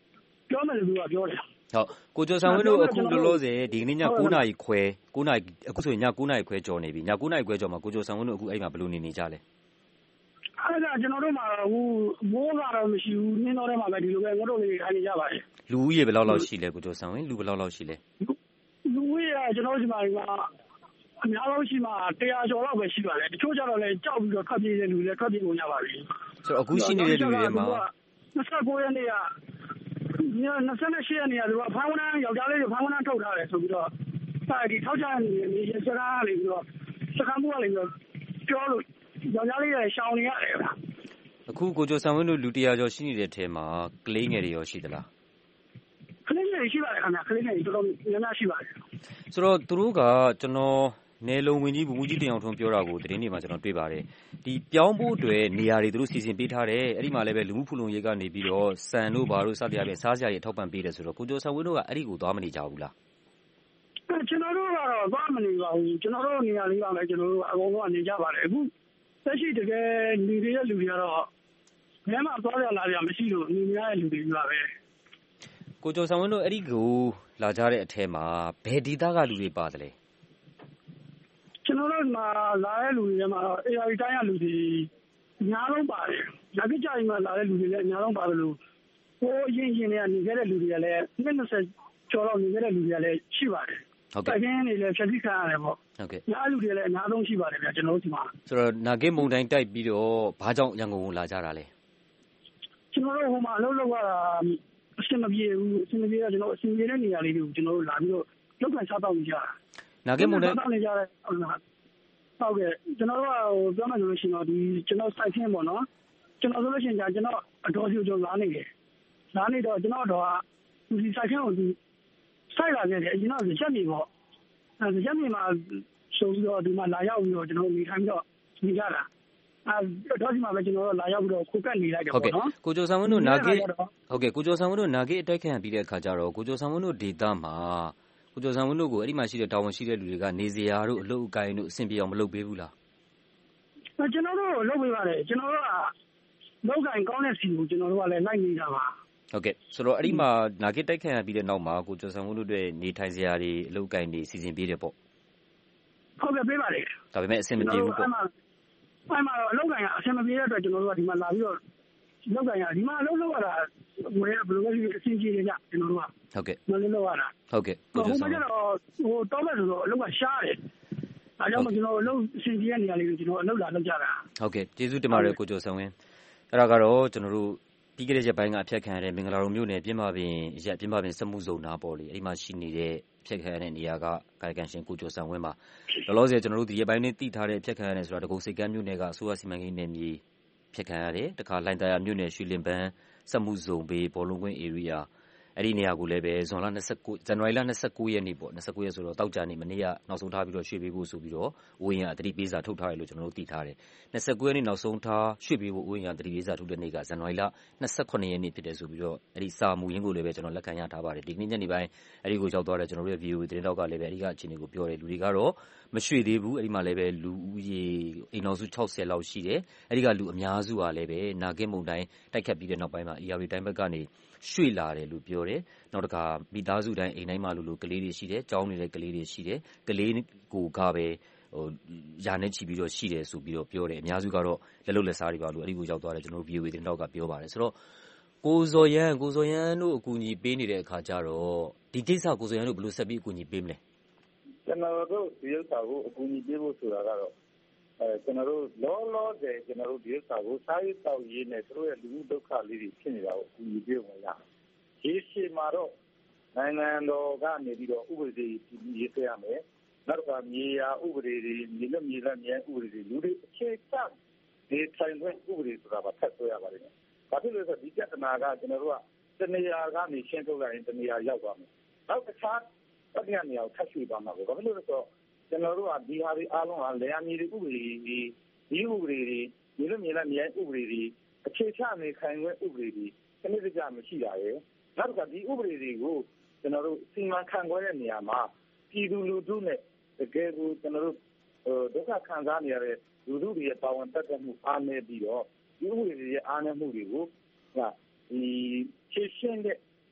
ပြောမယ်လို့သူကပြောတယ်ဟုတ်ကိုကျော်ဆန်းဝင်းတို့အခုလောလောဆယ်ဒီကနေ့ည၉နာရီခွဲ၉နာရီအခုဆိုရင်ည၉နာရီခွဲကျော်နေပြီည၉နာရီခွဲကျော်မှာကိုကျော်ဆန်းဝင်းတို့အခုအဲ့မှာဘယ်လိုနေနေကြလဲအဲ့ဒါကျွန်တော်တို့မှာဟိုမိုးကတော့မရှိဘူးနင်းတော့ထဲမှာပဲဒီလိုပဲငါတို့လေးထိုင်နေကြပါတယ်လူဦးရေဘယ်လောက်လောက်ရှိလဲကိုကျော်ဆန်းဝင်းလူဘယ်လောက်လောက်ရှိလဲလူဦးရေကကျွန်တော်တို့ဒီမှာအများဆုံးရှိမှတရာကျော်လောက်ပဲရှိပါတယ်တချို့ကျတော့လည်းကြောက်ပြီးတော့ထွက်ပြေးတဲ့လူတွေထွက်ပြေးကုန်ကြပါပြီဆိုတော့အခုရှိနေတဲ့လူတွေမှာ၂၉ရက်နေ့ကည၂၈ရက်နေ့ကသူကဖမ်းဝန်းယောက်ျားလေးတွေဖမ်းဝန်းထုတ်ထားတယ်ဆိုပြီးတော့အဲဒီထောက်ချနေနေစကားလေးပြီးတော့စကားမှုကလေးပြီးတော့ပြောလို့ယောက်ျားလေးတွေရှောင်နေရတယ်ဗျအခုကိုကျော်ဆန်းဝင်းတို့လူတရာကျော်ရှိနေတဲ့အထဲမှာကလေးငယ်တွေရောရှိသလားကလေးငယ်တွေရှိပါတယ်ခင်ဗျာကလေးငယ်တွေတော်တော်များများရှိပါတယ်ဆိုတော့သူတို့ကကျွန်တော်နယ်လုံဝင်ကြီးဗိုလ်မှူးကြီးတင်အောင်ထွန်းပြောတာကိုသတင်းတွေမှာကျွန်တော်တွေ့ပါတယ်ဒီပြောင်းဖို့အတွက်နေရာတွေသူတို့စီစဉ်ပေးထားတယ်အဲ့ဒီမှာလည်းပဲလူမှုဖူလုံရေးကနေပြီးတော့စံတို့ဘာတို့စသဖြင့်စားစရာတွေထောက်ပံ့ပေးတယ်ဆိုတော့ကိုကျော်ဆန်းဝင်းတို့ကအဲ့ဒီကိုသွားမနေကြဘူးလားကျွန်တော်တို့ကတော့သွားမနေပါဘူးကျွန်တော်တို့နေရာလေးပါမယ်ကျွန်တော်တို့အကုန်လုံးကနေကြပါတယ်အခုသက်ရှိတကယ်နေရတဲ့လူတွေကတော့ဘယ်မှသွားရလာရမရှိလို့နေရတဲ့လူတွေကြီးပါပဲကိုကျော်ဆန်းဝင်းတို့အဲ့ဒီကိုလာကြတဲ့အထဲမှာဘယ်ဒေသကလူတွေပါတယ်လဲကျွန်တော်တို့မှာလာတဲ့လူတွေမှာတော့ A I တိုင်းရလူတွေအများဆုံးပါတယ်။လက်ကြိုင်မှာလာတဲ့လူတွေလည်းအများဆုံးပါတယ်လို့ဟိုအရင်ရင်တွေကနေခဲ့တဲ့လူတွေကလည်းနှစ်၂၀ကျော်လောက်နေခဲ့တဲ့လူတွေကလည်းရှိပါတယ်။ဟုတ်ကဲ့။တိုင်းနေလည်းဖြည့်ဆည်းခံရတယ်ပေါ့။ဟုတ်ကဲ့။ညာလူတွေလည်းအများဆုံးရှိပါတယ်ဗျာကျွန်တော်တို့ဒီမှာ။ဆိုတော့နာဂစ်မုန်တိုင်းတိုက်ပြီးတော့ဘာကြောင့်ရန်ကုန်ကိုလာကြတာလဲ။ကျွန်တော်တို့ဟိုမှာအလုပ်လုပ်ရတာအဆင်မပြေဘူး။အဆင်မပြေတော့ကျွန်တော်အဆင်ပြေတဲ့နေရာလေးတွေကိုကျွန်တော်တို့လာပြီးတော့လောက်ကန်စားတော့နေကြတာ။နာဂစ်မုန်တိုင်းနေကြတဲ့ဟုတ်ကဲ့ကျွန်တော်တို့ကပြောမှဆိုလို့ရှိရင်တော့ဒီကျွန်တော်စိုက်ခင်းပေါ့နော်ကျွန်တော်ဆိုလို့ရှိရင်ကျွန်တော်အတော်စီကျွန်တော်လာနေတယ်လာနေတော့ကျွန်တော်တော့ဒီစိုက်ခင်းကိုဒီစိုက်လာခဲ့တယ်ကျွန်တော်ရက်မြေပေါ့အဲရက်မြေမှာဆိုပြီးတော့ဒီမှာလာရောက်ပြီးတော့ကျွန်တော်နေထိုင်ပြီးတော့နေကြတာအဲတော့ဒီမှာပဲကျွန်တော်တို့လာရောက်ပြီးတော့ခုကတ်နေလိုက်တယ်ပေါ့နော်ကိုကျော်ဆန်းဝင်းတို့နာဂစ်ဟုတ်ကဲ့ကိုကျော်ဆန်းဝင်းတို့နာဂစ်အတိုက်ခံပြီးတဲ့အခါကျတော့ကိုကျော်ဆန်းဝင်းတို့ဒေသမှာကိုကျော်ဆန်းဝင်းတို့ကိုအဲ့ဒီမှာရှိတဲ့တာဝန်ရှိတဲ့လူတွေကနေစရာတို့အလုပ်အကိုင်တို့အဆင်ပြေအောင်မလုပ်ပေးဘူးလားကျွန်တော်တို့လုပ်ပေးပါတယ်ကျွန်တော်တို့ကလုပ်ကိုင်ကောင်းတဲ့စီကိုကျွန်တော်တို့ကလည်းလိုက်နေတာပါဟုတ်ကဲ့ဆိုတော့အဲ့ဒီမှာနာဂစ်တိုက်ခံရပြီးတဲ့နောက်မှာကိုကျော်ဆန်းဝင်းတို့တွေနေထိုင်စရာတွေအလုပ်အကိုင်တွေစီစဉ်ပေးတယ်ပေါ့ဟုတ်ကဲ့ပေးပါတယ်ဒါပေမဲ့အဆင်မပြေဘူးပေါ့အဲ့မှာအဲ့မှာအလုပ်ကိုင်ကအဆင်မပြေတဲ့အတွက်ကျွန်တော်တို့ကဒီမှာလာပြီးတော့လုပ်ကိုင်ရဒီမှာအလုပ်လုပ်ရတာဘယ်ဘယ်လိုလဲအဆင်ပြေနေကြကျွန်တော်တို့ကဟုတ်ကဲ့မလုပ်လို့ရတာဟုတ်ကဲ့ကိုကျော်ဆန်းဟိုဟိုတော့မဲ့ဆိုတော့အလုပ်ကရှားတယ်အဲကြောင့်ကျွန်တော်အလုပ်အဆင်ပြေတဲ့နေရာလေးကိုကျွန်တော်အလုပ်လာလုပ်ကြတာဟုတ်ကဲ့ကျေးဇူးတင်ပါတယ်ကိုကျော်ဆန်းဝင်းအဲ့ဒါကတော့ကျွန်တော်တို့ပြီးခဲ့တဲ့ရက်ပိုင်းကအဖြတ်ခံရတဲ့မင်္ဂလာတုံမြို့နယ်ပြင်ပပင်ရက်ပြင်ပပင်စက်မှုဇုံနာပေါ်လေအဲ့ဒီမှာရှိနေတဲ့ဖြတ်ခံရတဲ့နေရာကကာယကံရှင်ကိုကျော်ဆန်းဝင်းပါလောလောဆယ်ကျွန်တော်တို့ဒီရက်ပိုင်းနဲ့တည်ထားတဲ့ဖြတ်ခံရတဲ့ဆိုတာတကုတ်စိတ်ကမ်းမြို့နယ်ကအစိုးရစီမံကိန်းနယ်မြေဖြတ်ခံရတယ်တခါလိုင်တာယာမြို့နယ်ရွှေလင်ပန်းစက်မှုဇုံဘေးဘောလုံးကွင်း area အဲ့ဒီနေရာကိုလည်းပဲဇွန်လ၂၉ဇန်နဝါရီလ၂၉ရက်နေ့ပေါ့၂၉ရက်ဆိုတော့တောက်ကြနေ့မနေ့ကနောက်ဆုံးထားပြီးတော့ရွှေ့ပေးဖို့ဆိုပြီးတော့ဝင်းရအတိပေးစာထုတ်ထားတယ်လို့ကျွန်တော်တို့သိထားတယ်၂၉ရက်နေ့နောက်ဆုံးထားရွှေ့ပေးဖို့ဝင်းရအတိပေးစာထုတ်တဲ့နေ့ကဇန်နဝါရီလ၂၈ရက်နေ့ဖြစ်တယ်ဆိုပြီးတော့အဲ့ဒီစာမူရင်းကိုလည်းပဲကျွန်တော်လက်ခံရထားပါတယ်ဒီနေ့ညနေပိုင်းအဲ့ဒီကိုရောက်သွားတဲ့ကျွန်တော်တို့ရဲ့ V O A သတင်းတောက်ကလည်းပဲအဲ့ဒီကအခြေအနေကိုပြောတယ်လူတွေကတော့မရွှေ့သေးဘူးအဲ့ဒီမှာလည်းပဲလူဦးရေအိမ်တော်စု၆၀လောက်ရှိတယ်အဲ့ဒီကလူအများစုကလည်းပဲနာဂစ်မုန်တိုင်းတိုက်ခတ်ပြီးတဲ့နောက်ပိုင်းမှာ A R D တိုင်းဘက်ကနေရွှေ့လာတယ်လို့ပြောတယ်နောက်တစ်ခါမိသားစုတိုင်းအိမ်တိုင်းမှာလူလူကလေးတွေရှိတယ်ကျောင်းနေတဲ့ကလေးတွေရှိတယ်ကလေးကိုကပဲဟိုယာနဲ့ချီပြီးတော့ရှိတယ်ဆိုပြီးတော့ပြောတယ်အများစုကတော့လက်လုံလက်စားတွေပါလို့အဲ့ဒီကိုရောက်သွားတယ်ကျွန်တော်တို့ V O A တင်တော့ကပြောပါတယ်ဆိုတော့ကိုဇော်ရန်ကိုဇော်ရန်တို့အကူအညီပေးနေတဲ့အခါကျတော့ဒီကိစ္စကိုဇော်ရန်တို့ဘယ်လိုဆက်ပြီးအကူအညီပေးမလဲကျွန်တော်တို့ဒီဥစ္စာကိုအကူအညီပေးဖို့ဆိုတာကတော့အဲကျွန်တော်တို့လောလောဆယ်ကျွန်တော်တို့ဒီဥစ္စာကိုစားရေးတောက်ရေးနဲ့သူတို့ရဲ့လူမှုဒုက္ခလေးတွေဖြစ်နေတာကိုအကူအညီပေးဝင်ရရေးရှိမှာတော့နိုင်ငံတော်ကနေပြီးတော့ဥပဒေတွေရေးဆွဲရမယ်နောက်ကမြေယာဥပဒေတွေမြေလက်မြေလက်မြေဥပဒေတွေလူတွေအခြေချဒီဆိုင်ခွင့်ဥပဒေဆိုတာပါဖတ်ဆွဲရပါတယ်ဘာဖြစ်လို့လဲဆိုတော့ဒီပြဿနာကကျွန်တော်တို့ကတနေရာကနေရှင်းထုတ်လိုက်ရင်တနေရာရောက်သွားမယ်နောက်တစ်ခြားတတိယနေရာကိုထပ်ရွှေ့သွားမှာပဲဘာဖြစ်လို့လဲဆိုတော့ကျွန်တော်တို့ကဒီဟာတွေအားလုံးကလယ်ယာမြေတွေဥပဒေတွေဒီဥပဒေတွေမြေလက်မြေလက်မြေဥပဒေတွေအခြေချနေခိုင်ခွင့်ဥပဒေတွေစနစ်တကျမရှိတာရယ်နောက်ကဒီဥပဒေတွေကိုကျွန်တော်တို့စီမံခန့်ခွဲတဲ့နေရာမှာပြည်သူလူထုနဲ့တကယ်ကိုကျွန်တော်တို့ဒုက္ခခံစားနေရတဲ့လူထုတွေရဲ့ပါဝင်တက်တဲ့မှုအားနည်းပြီးတော့ဒီဥပဒေတွေရဲ့အားနည်းမှုတွေကိုဟာဒီရှင်းရှင်းတဲ့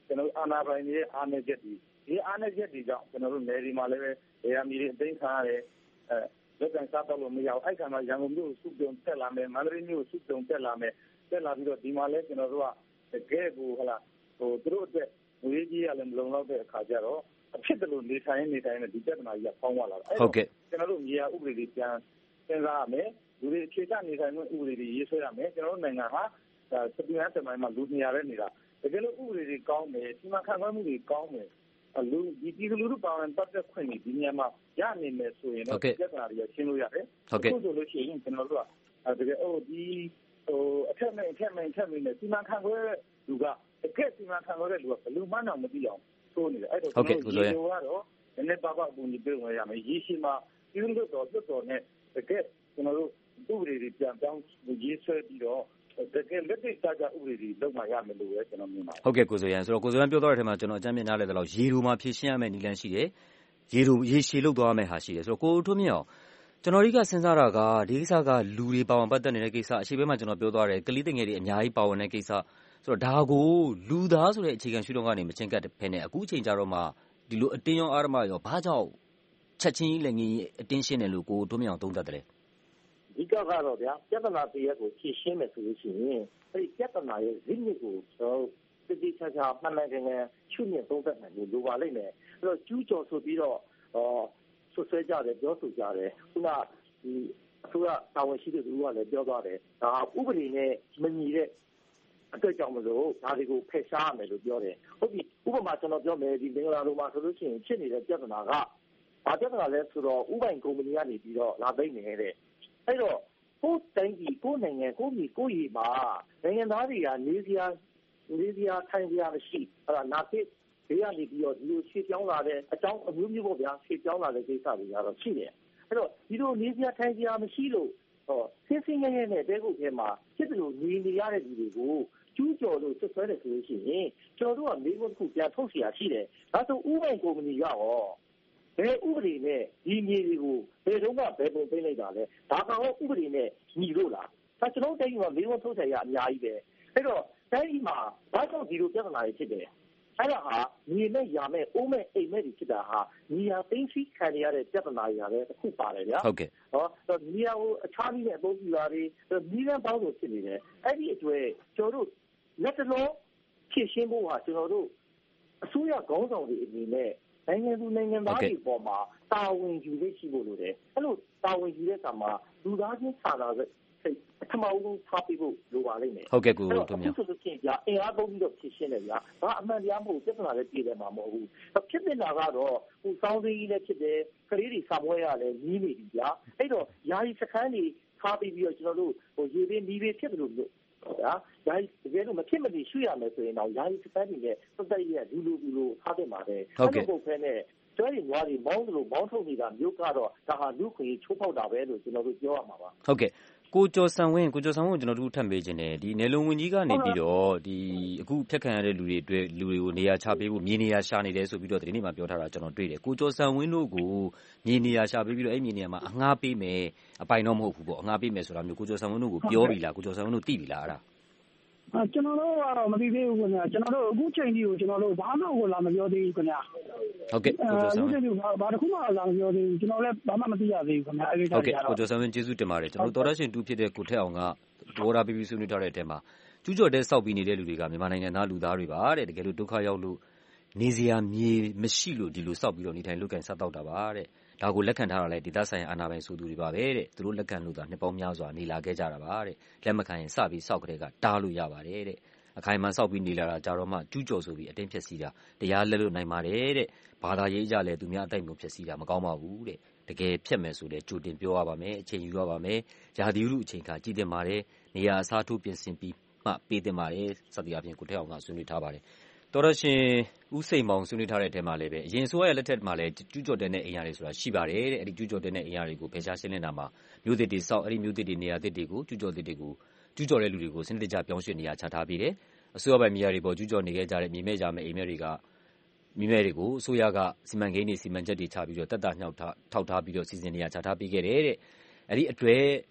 ကျွန်တော်အာဏာပိုင်တွေရဲ့အားနည်းချက်တွေဒီအားနည်းချက်တွေကြောင့်ကျွန်တော်တို့နယ်ဒီမှာလည်းပဲနေရာမြေတွေအသိမ်းခံရတယ်အဲလက်ကန်စားတော့လို့မရအောင်အဲ့ခါမှာရန်ကုန်မြို့စုပြုံတက်လာမယ်မန္တလေးမြို့စုပြုံတက်လာမယ်တက်လာပြီးတော့ဒီမှာလည်းကျွန်တော်တို့ကတကယ်ကိုဟလာဟိုသူတို့အတွက်ငွေကြီးရလည်းမလုံလောက်တဲ့အခါကျတော့အဖြစ်တယ်လို့နေထိုင်နေတိုင်းနဲ့ဒီပြဿနာကြီးကပေါင်းသွားလာတာဟုတ်ကဲ့ကျွန်တော်တို့မြေယာဥပဒေတွေပြန်စဉ်းစားရမယ်လူတွေအခြေချနေထိုင်မှုဥပဒေတွေရေးဆွဲရမယ်ကျွန်တော်တို့နိုင်ငံဟာစပီယန်တမိုင်းမှာလူနေရာတဲ့နေတာတကယ်လို့ဥပဒေတွေကောင်းတယ်စီမံခန့်ခွဲမှုတွေကောင်းတယ်လူဒီပြည်သူလူထုပါဝင်ပတ်သက်ခွင့်တွေဒီညမှာရနေမယ်ဆိုရင်တော့ပြဿနာတွေရှင်းလို့ရတယ်အခုဆိုလို့ရှိရင်ကျွန်တော်တို့ကတကယ်ဟိုဒီဟိုအထက်မဲ့အထက်မဲ့အထက်မဲ့နဲ့စီမံခန့်ခွဲလူကတကယ်စီမံခန့်ခွဲတဲ့လူကဘယ်လိုမှတော့မသိအောင်ဆိုနေတယ်အဲ့တော့ကျွန်တော်တို့ဒီလိုကတော့နည်းနည်းပါးပါးအကူအညီပေးဝင်ရမယ်ရေးရှိမှာပြည်သူ့တော်တော်တော်နဲ့တကယ်ကျွန်တော်တို့ဥပဒေတွေပြန်ပြောင်းရေးဆွဲပြီးတော့တကယ်လက်တွေ့ကျကျဥပဒေတွေလုပ်မှရမယ်လို့ပဲကျွန်တော်မြင်ပါတယ်ဟုတ်ကဲ့ကိုစိုးရန်ဆိုတော့ကိုစိုးရန်ပြောသွားတဲ့အထက်မှာကျွန်တော်အကြမ်းမြင်နားလဲသလောက်ရေတိုမှာဖြည့်ရှင်းရမယ့်နည်းလမ်းရှိတယ်ရေတိုရေရှည်လုပ်သွားရမယ့်ဟာရှိတယ်ဆိုတော့ကိုထွန်းမြင့်အောင်ကျွန်တော်ဒီကစဉ်းစားတာကဒီကိစ္စကလူတွေပါဝင်ပတ်သက်နေတဲ့ကိစ္စအရှိပဲမှာကျွန်တော်ပြောသွားတယ်ကလေးငယ်တွေအများကြီးပါဝင်တဲ့ကိစ္စဆိုတော့ဒါကိုလူသားဆိုတဲ့အခြေခံရှုထောင့်ကနေမချင်းကပ်ဖဲနဲ့အခုအချိန်ကြတော့မှဒီလိုအတင်းရောအာရမရောဘာကြောင့်ချက်ချင်းလည်းငင်းအတင်းရှင်းတယ်လို့ကိုထွန်းမြင့်အောင်သုံးသပ်တယ်အဓိကကတော့ဗျာပြဿနာတရက်ကိုဖြေရှင်းမယ်ဆိုလို့ရှိရင်အဲဒီပြဿနာရဲ့ဇစ်မြစ်ကိုကျွန်တော်တိတိကျကျမှန်မှန်ကန်ကန်ရှုမြင်သုံးသပ်နိုင်လို့လိုပါလိမ့်မယ်အဲ့တော့ကျူးကျော်ဆိုပြီးတော့ဟောဆွဆွဲကြတယ်ပြောဆိုကြတယ်ခုနဒီအစိုးရတာဝန်ရှိတဲ့သူကလည်းပြောသွားတယ်ဒါဥပဒေနဲ့မညီတဲ့အတွက်ကြောင့်မလို့ဒါတွေကိုဖယ်ရှားရမယ်လို့ပြောတယ်ဟုတ်ပြီဥပမာကျွန်တော်ပြောမယ်ဒီမင်္ဂလာလိုမှာဆိုလို့ရှိရင်ဖြစ်နေတဲ့ပြဿနာကဘာပြဿနာလဲဆိုတော့ဥပိုင်ကုမ္ပဏီကနေပြီးတော့လာသိမ်းနေတဲ့အဲ့တော့ကိုယ်တိုင်းပြည်ကိုယ်နိုင်ငံကိုယ်ပြည်ကိုယ်ရည်မှာနိုင်ငံသားတွေကနေစရာနေစရာထိုင်စရာမရှိအဲ့ဒါနာစစ်ဘေးကနေပြီးတော့ဒီလိုခြေပြောင်းလာတဲ့အကြောင်းအမျိုးမျိုးပေါ့ဗျာခြေပြောင်းလာတဲ့ကိစ္စတွေကတော့ရှိတယ်အဲ့တော့ဒီလိုနေစရာထိုင်စရာမရှိလို့ဟောဆင်းဆင်းရဲရဲနဲ့တဲခုထဲမှာဖြစ်တယ်လို့နေနေရတဲ့လူတွေကိုကျူးကျော်လို့ဆွဆွဲတယ်ဆိုလို့ရှိရင်ကျွန်တော်တို့ကမိဘတစ်ခုပြန်ထုတ်เสียရှိတယ်ဒါဆိုဥပိုင်ကုမ္ပဏီကရောဘယ်ဥပဒေနဲ့ဒီမြေတွေကိုဘယ်တော့မှဘယ်ပုံသိလိုက်တာလဲဒါကတော့ဥပဒေနဲ့ညီလို့လားဒါကျွန်တော်တိုင်းမှာမိဘထုတ်ဆက်ရအများကြီးပဲအဲ့တော့တိုင်းမှာဘာကြောင့်ဒီလိုပြဿနာတွေဖြစ်တယ်အဲ့ဒါဟာမြေနဲ့ယာမဲ့အိုးမဲ့အိမ်မဲ့တွေဖြစ်တာဟာမြေယာသိမ်းဆီးခံရတဲ့ပြဿနာတွေလည်းတစ်ခုပါတယ်ဗျာဟုတ်ကဲ့ဟောမြေယာကိုအခြားနည်းနဲ့အသုံးပြုတာတွေမြေလမ်းပေါင်းလို့ဖြစ်နေတယ်အဲ့ဒီအတွက်ကျွန်တော်တို့လက်တလုံးဖြည့်ရှင်းဖို့ဟာကျွန်တော်တို့အစိုးရခေါင်းဆောင်တွေအနေနဲ့နိုင်ငံသူနိုင်ငံသားတွေပေါ်မှာတာဝန်ယူရရှိဖို့လိုတယ်အဲ့လိုတာဝန်ယူတဲ့အခါမှာလူသားချင်းစာနာစိတ်အထမအောင်ထားပြီးဖို့လိုပါလိမ့်မယ်ဟုတ်ကဲ့ကိုတို့များဆိုလို့ရှိရင်ကြာအင်အားသုံးပြီးတော့ဖြည့်ရှင်းတယ်ဗျာဘာအမှန်တရားမဟုတ်ပြဿနာလည်းပြည်တယ်မှာမဟုတ်ဘူးဖြစ်နေတာကတော့ဟိုစောင်းသိန်းကြီးလည်းဖြစ်တယ်ကလေးတွေစာမွဲရလည်းကြီးနေပြီဗျာအဲ့တော့ယာယီစခန်းတွေထားပြီးပြီးတော့ကျွန်တော်တို့ဟိုရေပင်ဒီပင်ဖြစ်တယ်လို့ဟုတ်ဗျာယာယီတကယ်လို့မဖြစ်မနေရွှေ့ရမယ်ဆိုရင်တော့ယာယီစခန်းတွေနဲ့သက်သက်ရလူလူလူလူထားတယ်မှာပဲဟုတ်ကဲ့ပုတ်ဖဲနဲ့ကျွဲတွေငွားတွေမောင်းလို့မောင်းထုတ်နေတာမျိုးကတော့ဒါဟာလူခွေချိုးဖောက်တာပဲလို့ကျွန်တော်တို့ပြောရမှာပါဟုတ်ကဲ့ကိုကျော်စံဝင်းကိုကျော်စံဝင်းကိုကျွန်တော်တို့ထပ်မေးခြင်းတယ်ဒီနယ်လုံဝင်ကြီးကနေပြီးတော့ဒီအခုဖျက်ခံရတဲ့လူတွေအတွက်လူတွေကိုနေရာချပေးဖို့မြေနေရာရှာနေတယ်ဆိုပြီးတော့ဒီနေ့မှပြောထားတာကျွန်တော်တွေ့တယ်ကိုကျော်စံဝင်းတို့ကိုမြေနေရာရှာပေးပြီးတော့အဲ့မြေနေရာမှာအငှားပေးမယ်အပိုင်တော့မဟုတ်ဘူးပေါ့အငှားပေးမယ်ဆိုတာမျိုးကိုကျော်စံဝင်းတို့ကိုပြောပြီလားကိုကျော်စံဝင်းတို့သိပြီလားအဲ့ဒါကျွန်တော်တို့ကတော့မသိသေးဘူးခင်ဗျာကျွန်တော်တို့အခုချိန်ကြီးကိုကျွန်တော်တို့ဘာမှကိုလာမပြောသေးဘူးခင်ဗျာဟုတ်ကဲ့ကိုကျော်စံဝင်းအခုဘာတစ်ခုမှလာမပြောသေးဘူးကျွန်တော်လည်းဘာမှမသိရသေးဘူးခင်ဗျာအဲ့ဒီဟုတ်ကဲ့ကိုကျော်စံဝင်းကျေးဇူးတင်ပါတယ်ကျွန်တော်တို့တော်ရရှင်တူဖြစ်တဲ့ကိုထက်အောင်ကဒေါ်ရာပီပီဆွေးနွေးထားတဲ့အထက်မှာကျူးကျော်တဲ့စောက်ပြီးနေတဲ့လူတွေကမြန်မာနိုင်ငံသားလူသားတွေပါတဲ့တကယ်လို့ဒုက္ခရောက်လို့နေစရာမြေမရှိလို့ဒီလိုစောက်ပြီးတော့နေထိုင်လုပ်ကန်ဆက်တော့တာပါတဲ့ဒါကိုလက်ခံထားတာလဲဒေသဆိုင်ရာအာဏာပိုင်ဆိုသူတွေပါပဲတဲ့သူတို့လက်ခံလို့သာနှစ်ပေါင်းများစွာနေလာခဲ့ကြတာပါတဲ့လက်မခံရင်စပြီးစောက်ကြတဲ့ကတားလို့ရပါတယ်တဲ့အခိုင်အမာစောက်ပြီးနေလာတာကြတော့မှကျူးကျော်ဆိုပြီးအတင်းဖြက်စီးတာတရားလက်လို့နိုင်ပါတယ်တဲ့ဘာသာရေးကြလဲသူများအတိုက်မျိုးဖြက်စီးတာမကောင်းပါဘူးတဲ့တကယ်ဖြက်မယ်ဆိုလဲကြိုတင်ပြောရပါမယ်အချိန်ယူရပါမယ်ယာဒီဥအချိန်ခါကြည့်တင်ပါတယ်နေရာအစားထိုးပြင်ဆင်ပြီးမှပေးတင်ပါတယ်စသည်အပြင်ကိုထက်အောင်ကဆွေးနွေးထားပါတယ်တော်ရရှင်ဦးစိန်မောင်ဆွေးနွေးထားတဲ့အထက်မှာလည်းပဲအရင်ဆိုရရဲ့လက်ထက်မှာလည်းကျူးကျော်တဲ့အိမ်ယာတွေဆိုတာရှိပါတယ်တဲ့အဲ့ဒီကျူးကျော်တဲ့အိမ်ယာတွေကိုဖယ်ရှားရှင်းလင်းတာမှာမြို့သစ်တွေစောက်အဲ့ဒီမြို့သစ်တွေနေရာသစ်တွေကိုကျူးကျော်သစ်တွေကိုကျူးကျော်တဲ့လူတွေကိုစနစ်တကျပြောင်းရွှေ့နေရာချထားပြီးတယ်အစိုးရပိုင်မြေယာတွေပေါ်ကျူးကျော်နေခဲ့ကြတဲ့မြေမဲ့ကြမဲ့အိမ်မက်တွေကမြေမဲ့တွေကိုအစိုးရကစီမံကိန်းတွေစီမံချက်တွေချပြီးတော့တက်တာညှောက်ထားထောက်ထားပြီးတော့စီစဉ်နေရာချထားပေးခဲ့တယ်တဲ့အဲ့ဒီအတွေ့က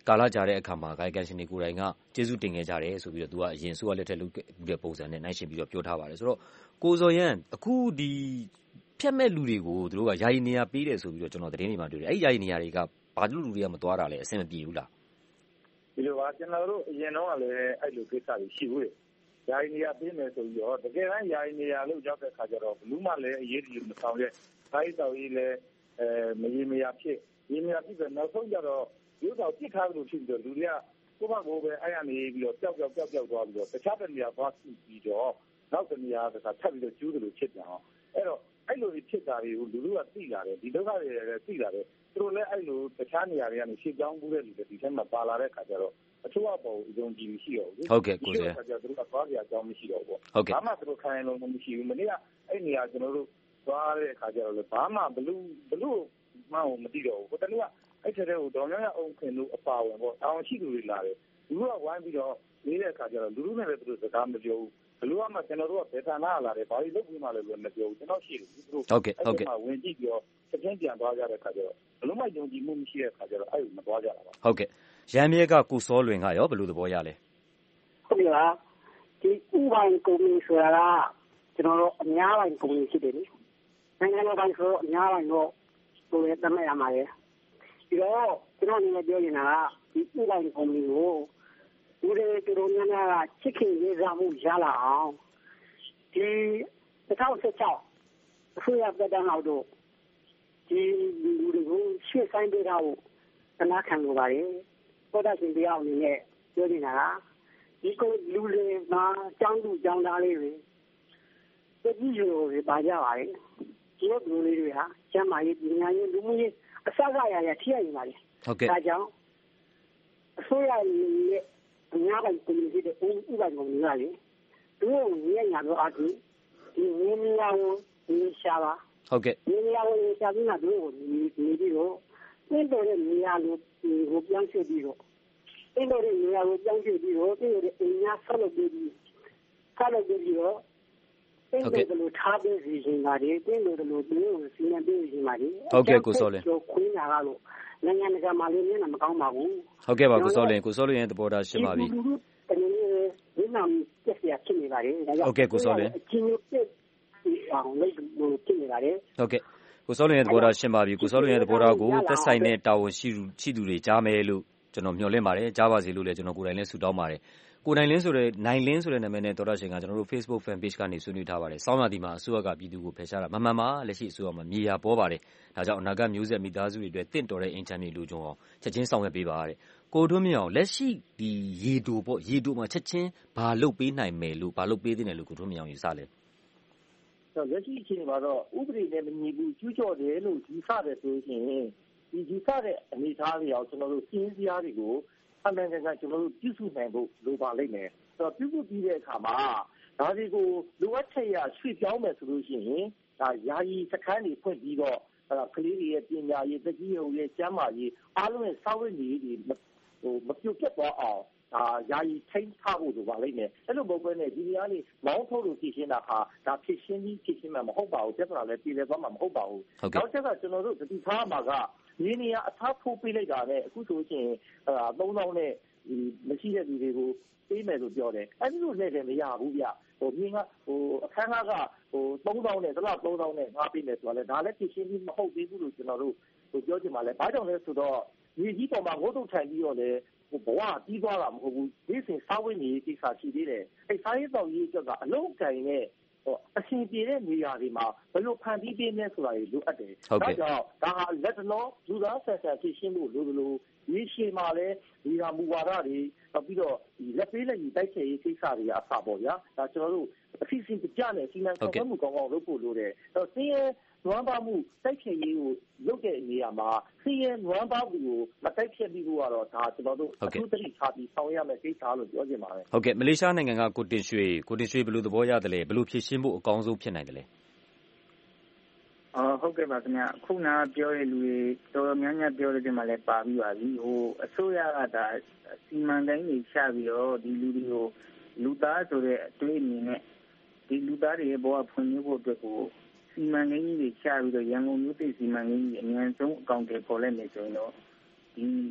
ကာလကြာတဲ့အခါမှာကာယကံရှင်တွေကိုယ်တိုင်ကကျေးဇူးတင်ခဲ့ကြတယ်ဆိုပြီးတော့သူကအရင်ဆိုရလက်ထက်လုပ်တဲ့ပုံစံနဲ့နိုင်ရှင်ပြီးတော့ပြောထားပါတယ်ဆိုတော့ကိုဇော်ရန်အခုဒီဖြတ်မဲ့လူတွေကိုသူတို့ကယာယီနေရာပေးတယ်ဆိုပြီးတော့ကျွန်တော်သတင်းတွေမှာတွေ့တယ်အဲ့ဒီယာယီနေရာတွေကဘာလို့လူတွေကမသွားတာလဲအဆင်မပြေဘူးလားဒီလိုပါကျွန်တော်တို့အရင်တော့လည်းအဲ့လိုကိစ္စတွေရှိဘူးလေယာယီနေရာပေးမယ်ဆိုပြီးတော့တကယ်တမ်းယာယီနေရာလို့ရောက်တဲ့ခါကျတော့ဘလူးမှလည်းအရေးကြီးမဆောင်ရဲ့တိုင်းတော်ကြီးလည်းအဲမရေမရာဖြစ်ရေမရာဖြစ်တဲ့နောက်ဆုံးကျတော့ရုပ်တော်ပြစ်ထားလို့ဖြစ်ပြီးတော့လူတွေကကိုယ့်ဘက်ကိုပဲအဲ့ရနေပြီးတော့ပျောက်ပျောက်ပျောက်ပျောက်သွားပြီးတော့တခြားတစ်နေရာသွားပြီးတော့နောက်တစ်နေရာကထပ်ပြီးတော့ကျူးတယ်လို့ဖြစ်ကြအောင်အဲ့တော့အဲ့လိုဖြစ်တာတွေကိုလူလူကသိလာတယ်ဒီဒုက္ခတွေလည်းသိလာတယ်သူတို့လည်းအဲ့လိုတခြားနေရာတွေကနေရှေ့ကြောင်းဘူးတဲ့လူတွေဒီထဲမှာပါလာတဲ့ခါကျတော့အချို့အပေါ်အယုံကြည်မရှိတော့ဘူးဟုတ်ကဲ့ကိုယ်ကသူတို့ကသွားကြအကြောင်းမရှိတော့ဘူးဘာမှသူတို့ခိုင်းလုံးမရှိဘူးမနေ့ကအဲ့နေရာကျွန်တော်တို့သွားတဲ့ခါကျတော့လေဘာမှဘလူးဘလူးမှမသိတော့ဘူးဟိုတနေ့ကအဲ့ထဲတဲ့ဟိုဒေါ်များအောင်ခင်တို့အပါဝင်ပေါ့တောင်ရှိသူတွေလာတယ်လူကဝိုင်းပြီးတော့နေတဲ့အခါကျတော့လူလူနဲ့လည်းသူတို့စကားမပြောဘူးဘလူးကမှကျွန်တော်တို့ကဘယ်ဌာနလာတယ်ဘာလို့လုပ်ပြီးမှလည်းမပြောဘူးကျွန်တော်ရှိတယ်သူတို့ဟုတ်ကဲ့ဟုတ်ကဲ့ဝင်ကြည့်ပြီးတော့စပြန်ပြန်သွားကြတဲ့အခါကျတော့ဘလူးမယုံကြည်မှုမရှိတဲ့အခါကျတော့အဲ့လိုမသွားကြတာပါဟုတ်ကဲ့ရန်မြဲကကိုစောလွင်ကရောဘယ်လိုသဘောရလဲဟုတ်ပြီလားဒီဥပိုင်ကုမ္ပဏီဆိုတာကကျွန်တော်တို့အများပိုင်းကုမ္ပဏီဖြစ်တယ်လေနိုင်ငံတော်ပိုင်းဆိုအများပိုင်းတော့ကိုယ်လည်းတတ်မှတ်ရမှာလေပြီးတော့ကျွန်တော်အနေနဲ့ပြောနေတာကဒီဥပိုင်ကုမ္ပဏီကိုလူတွေတူတော်များများကချစ်ခင်ရေးစားမှုရလာအောင်ဒီ၂၀၁၆အစိုးရပြည်ထောင်စုတို့ဒီလူတွေကိုရှေ့ဆိုင်ပေးထားဖို့တနာခံလိုပါတယ်ပေါ်တာရှင်တရားအနေနဲ့ပြောနေတာကဒီကိုလူတွေမှာကြောင်းသူကြောင်းသားလေးတွေတတိယတွေပါကြပါလေဒီလိုလူလေးတွေဟာကျမ်းမာရေးပညာရေးလူမှုရေးအစကားရရထိရနေပါလေဟုတ်ကဲ့ဒါကြောင့်အစိုးရရဲ့အများပိုင်းကွန်မြူနတီတဲ့ဥပဒေကောင်တွေကလေသူတို့ရဲ့ညာတော့အတူဒီနည်းနည်းအောင်ဒီရှာပါဟုတ်ကဲ့နည်းနည်းအောင်ရှာပြီးမှသူတို့နေပြီးတော့တင်းတော်တဲ့နေရာလိုကိုပြောင်းရွှေ့ပြီးတော့တင်းတော်တဲ့နေရာကိုပြောင်းရွှေ့ပြီးတော့တင်းတော်တဲ့အင်ညာဆောက်လုပ်ပြီးဆောက်လုပ်ပြီးတော့တင်းတော်တို့ထားပြီးစီစဉ်ပါတယ်တင်းတော်တို့သူတို့စီမံပြီးစီမံပါတယ်ဟုတ်ကဲ့ကိုစောလင်းခွင်းတာကတော့နိုင်ငံတကာမှာလည်းမျက်နှာမကောင်းပါဘူးဟုတ်ကဲ့ပါကိုစောလင်းကိုစောလင်းရဲ့သဘောထားရှင်းပါပြီတကယ်လို့နာမည်ပြည့်စရာဖြစ်နေပါတယ်ဒါကြောင့်ဟုတ်ကဲ့ကိုစောလင်းအချင်းချင်းပြည့်အောင်လုပ်လို့ဖြစ်နေပါတယ်ဟုတ်ကဲ့ကိုစောလင်းရဲ့သဘောထားရှင်းပါပြီကိုစောလင်းရဲ့သဘောထားကိုသက်ဆိုင်တဲ့တာဝန်ရှိရှိသူတွေကြားမယ်လို့ကျွန်တော်မျှော်လင့်ပါတယ်ကြားပါစေလို့လည်းကျွန်တော်ကိုယ်တိုင်လည်းဆုတောင်းပါတယ်ကိုနိုင်လင်းဆိုတဲ့နိုင်လင်းဆိုတဲ့နာမည်နဲ့တော်တော်ရှင်ကကျွန်တော်တို့ Facebook Fan Page ကနေဆွေးနွေးထားပါတယ်စောင်းရသည်မှာအစိုးရကပြည်သူကိုဖယ်ရှားတာမမှန်ပါလက်ရှိအစိုးရမှာမြေယာပေါ်ပါတယ်ဒါကြောင့်အနာဂတ်မျိုးဆက်မိသားစုတွေအတွက်တင့်တော်တဲ့အင်ချမ်းမြေလူကြုံအောင်ချက်ချင်းဆောင်ရွက်ပေးပါတဲ့ကိုထွန်းမြင့်အောင်လက်ရှိဒီရေတူပေါ့ရေတူမှာချက်ချင်းဘာလုပ်ပေးနိုင်မယ်လို့ဘာလုပ်ပေးသင့်တယ်လို့ကိုထွန်းမြင့်အောင်ယူဆလဲလက်ရှိအချိန်မှာတော့ဥပဒေနဲ့မညီဘူးကျူးကျော်တယ်လို့ယူဆတယ်ဆိုရင်ဒီယူဆတဲ့အနေအထားတွေအောင်ကျွန်တော်တို့စီးစရာတွေကိုအမှန်တကယ်ကျွန်တော်တို့ပြုစုနိုင်ဖို့လိုပါလိမ့်မယ်။ဆိုတော့ပြုစုပြီးတဲ့အခါမှာဒါတွေကိုလိုအပ်ချက်ရရွှေ့ပြောင်းမယ်ဆိုလို့ရှိရင်ဒါယာယီစခန်းတွေဖွင့်ပြီးတော့ကလေးတွေရဲ့ပညာရေးတကြီးရုံရဲ့ကျန်းမာရေးအားလုံးရဲ့စာဝတ်နေရေးတွေဟိုမပြုတ်ပြတ်သွားအောင်ဒါယာယီထိန်းထားဖို့လိုပါလိမ့်မယ်အဲ့လိုမဟုတ်ဘဲနဲ့ဒီနေရာနေမောင်းထုတ်လို့ဖြစ်ရှင်းတာဟာဒါဖြစ်ရှင်းပြီးဖြစ်ရှင်းမှာမဟုတ်ပါဘူးပြဿနာလည်းပြည်လည်သွားမှာမဟုတ်ပါဘူးနောက်ချက်ကကျွန်တော်တို့တတိထားမှာကဒီနေရာအထားထိုးပေးလိုက်တာနဲ့အခုဆိုရင်သုံးသောင်းနဲ့မရှိတဲ့လူတွေကိုပေးမယ်လို့ပြောတယ်အဲ့ဒီလိုနဲ့လည်းမရဘူးဗျဟိုမြင်းကဟိုအခန်းကားကဟိုသုံးသောင်းနဲ့တစ်လောက်သုံးသောင်းနဲ့ငါပေးမယ်ဆိုတော့လေဒါလည်းဖြစ်ရှင်းပြီးမဟုတ်သေးဘူးလို့ကျွန်တော်တို့ဟိုပြောချင်ပါလေဘာကြောင့်လဲဆိုတော့ဒီကြီးပေါ်မှာငိုးတုတ်ထိုင်ပြီးတော့လေဘဝပြီးသွားတာမဟုတ်ဘူးဒီစဉ်စားဝတ်နေကိစ္စရှိသေးတယ်အဲစားရေးတောက်ရေးအတွက်ကအလုံးကင်နဲ့အရှင်ပြေတဲ့နေရာတွေမှာဘယ်လိုဖန်တီးပေးမလဲဆိုတာတွေလိုအပ်တယ်။ဒါကြောင့်ဒါဟာလက်တလောလူသားဆန်ဆန်ဖြစ်ရှင်းဖို့လိုလိုဒီရှေ့မှာလည်းဒီဟာမူဝါဒတွေပြီးတော့ဒီလက်ပေးလက်ယူတိုက်ချေရေးကိစ္စတွေအစပေါ့ဗျာ။ဒါကျွန်တော်တို့အစီအစဉ်ကြတဲ့စီမံခန့်ခွဲမှုကောင်းကောင်းလုပ်ဖို့လိုတယ်။အဲတော့စင်းရဲနွမ်းပါမှုတိုက်ချေရေးကိုလုပ်တဲ့နေရာမှာစင်းရဲနွမ်းပါမှုကိုမတိုက်ဖြတ်ပြီးတော့တော့ဒါကျွန်တော်တို့အထူးသတိထားပြီးဆောင်ရမယ်ကိစ္စလို့ပြောချင်ပါတယ်။ဟုတ်ကဲ့မလေးရှားနိုင်ငံကကိုတင်ရွှေကိုတင်ရွှေဘယ်လိုသဘောရတယ်လဲဘယ်လိုဖြည့်ရှင်းဖို့အကောင်းဆုံးဖြစ်နိုင်တယ်လဲအော်ဟုတ်ကဲ့ပါခင်ဗျအခုနပြောတဲ့လူတွေတော်တော်များများပြောတဲ့ဒီမှာလည်းပါပြီးပါပြီဟိုအစိုးရကဒါစီမံကိန်းကြီးချပြီးတော့ဒီလူတွေကိုလူသားဆိုတဲ့အတွေးအမြင်နဲ့ဒီလူသားတွေရဲ့ဘဝဖွံ့ဖြိုးဖို့အတွက်ကိုစီမံကိန်းကြီးတွေချပြီးတော့ရန်ကုန်မြို့ပြည်စီမံကိန်းကြီးအများဆုံးအကောင့်တွေပေါ်လိုက်နေဆိုရင်တော့ဒီ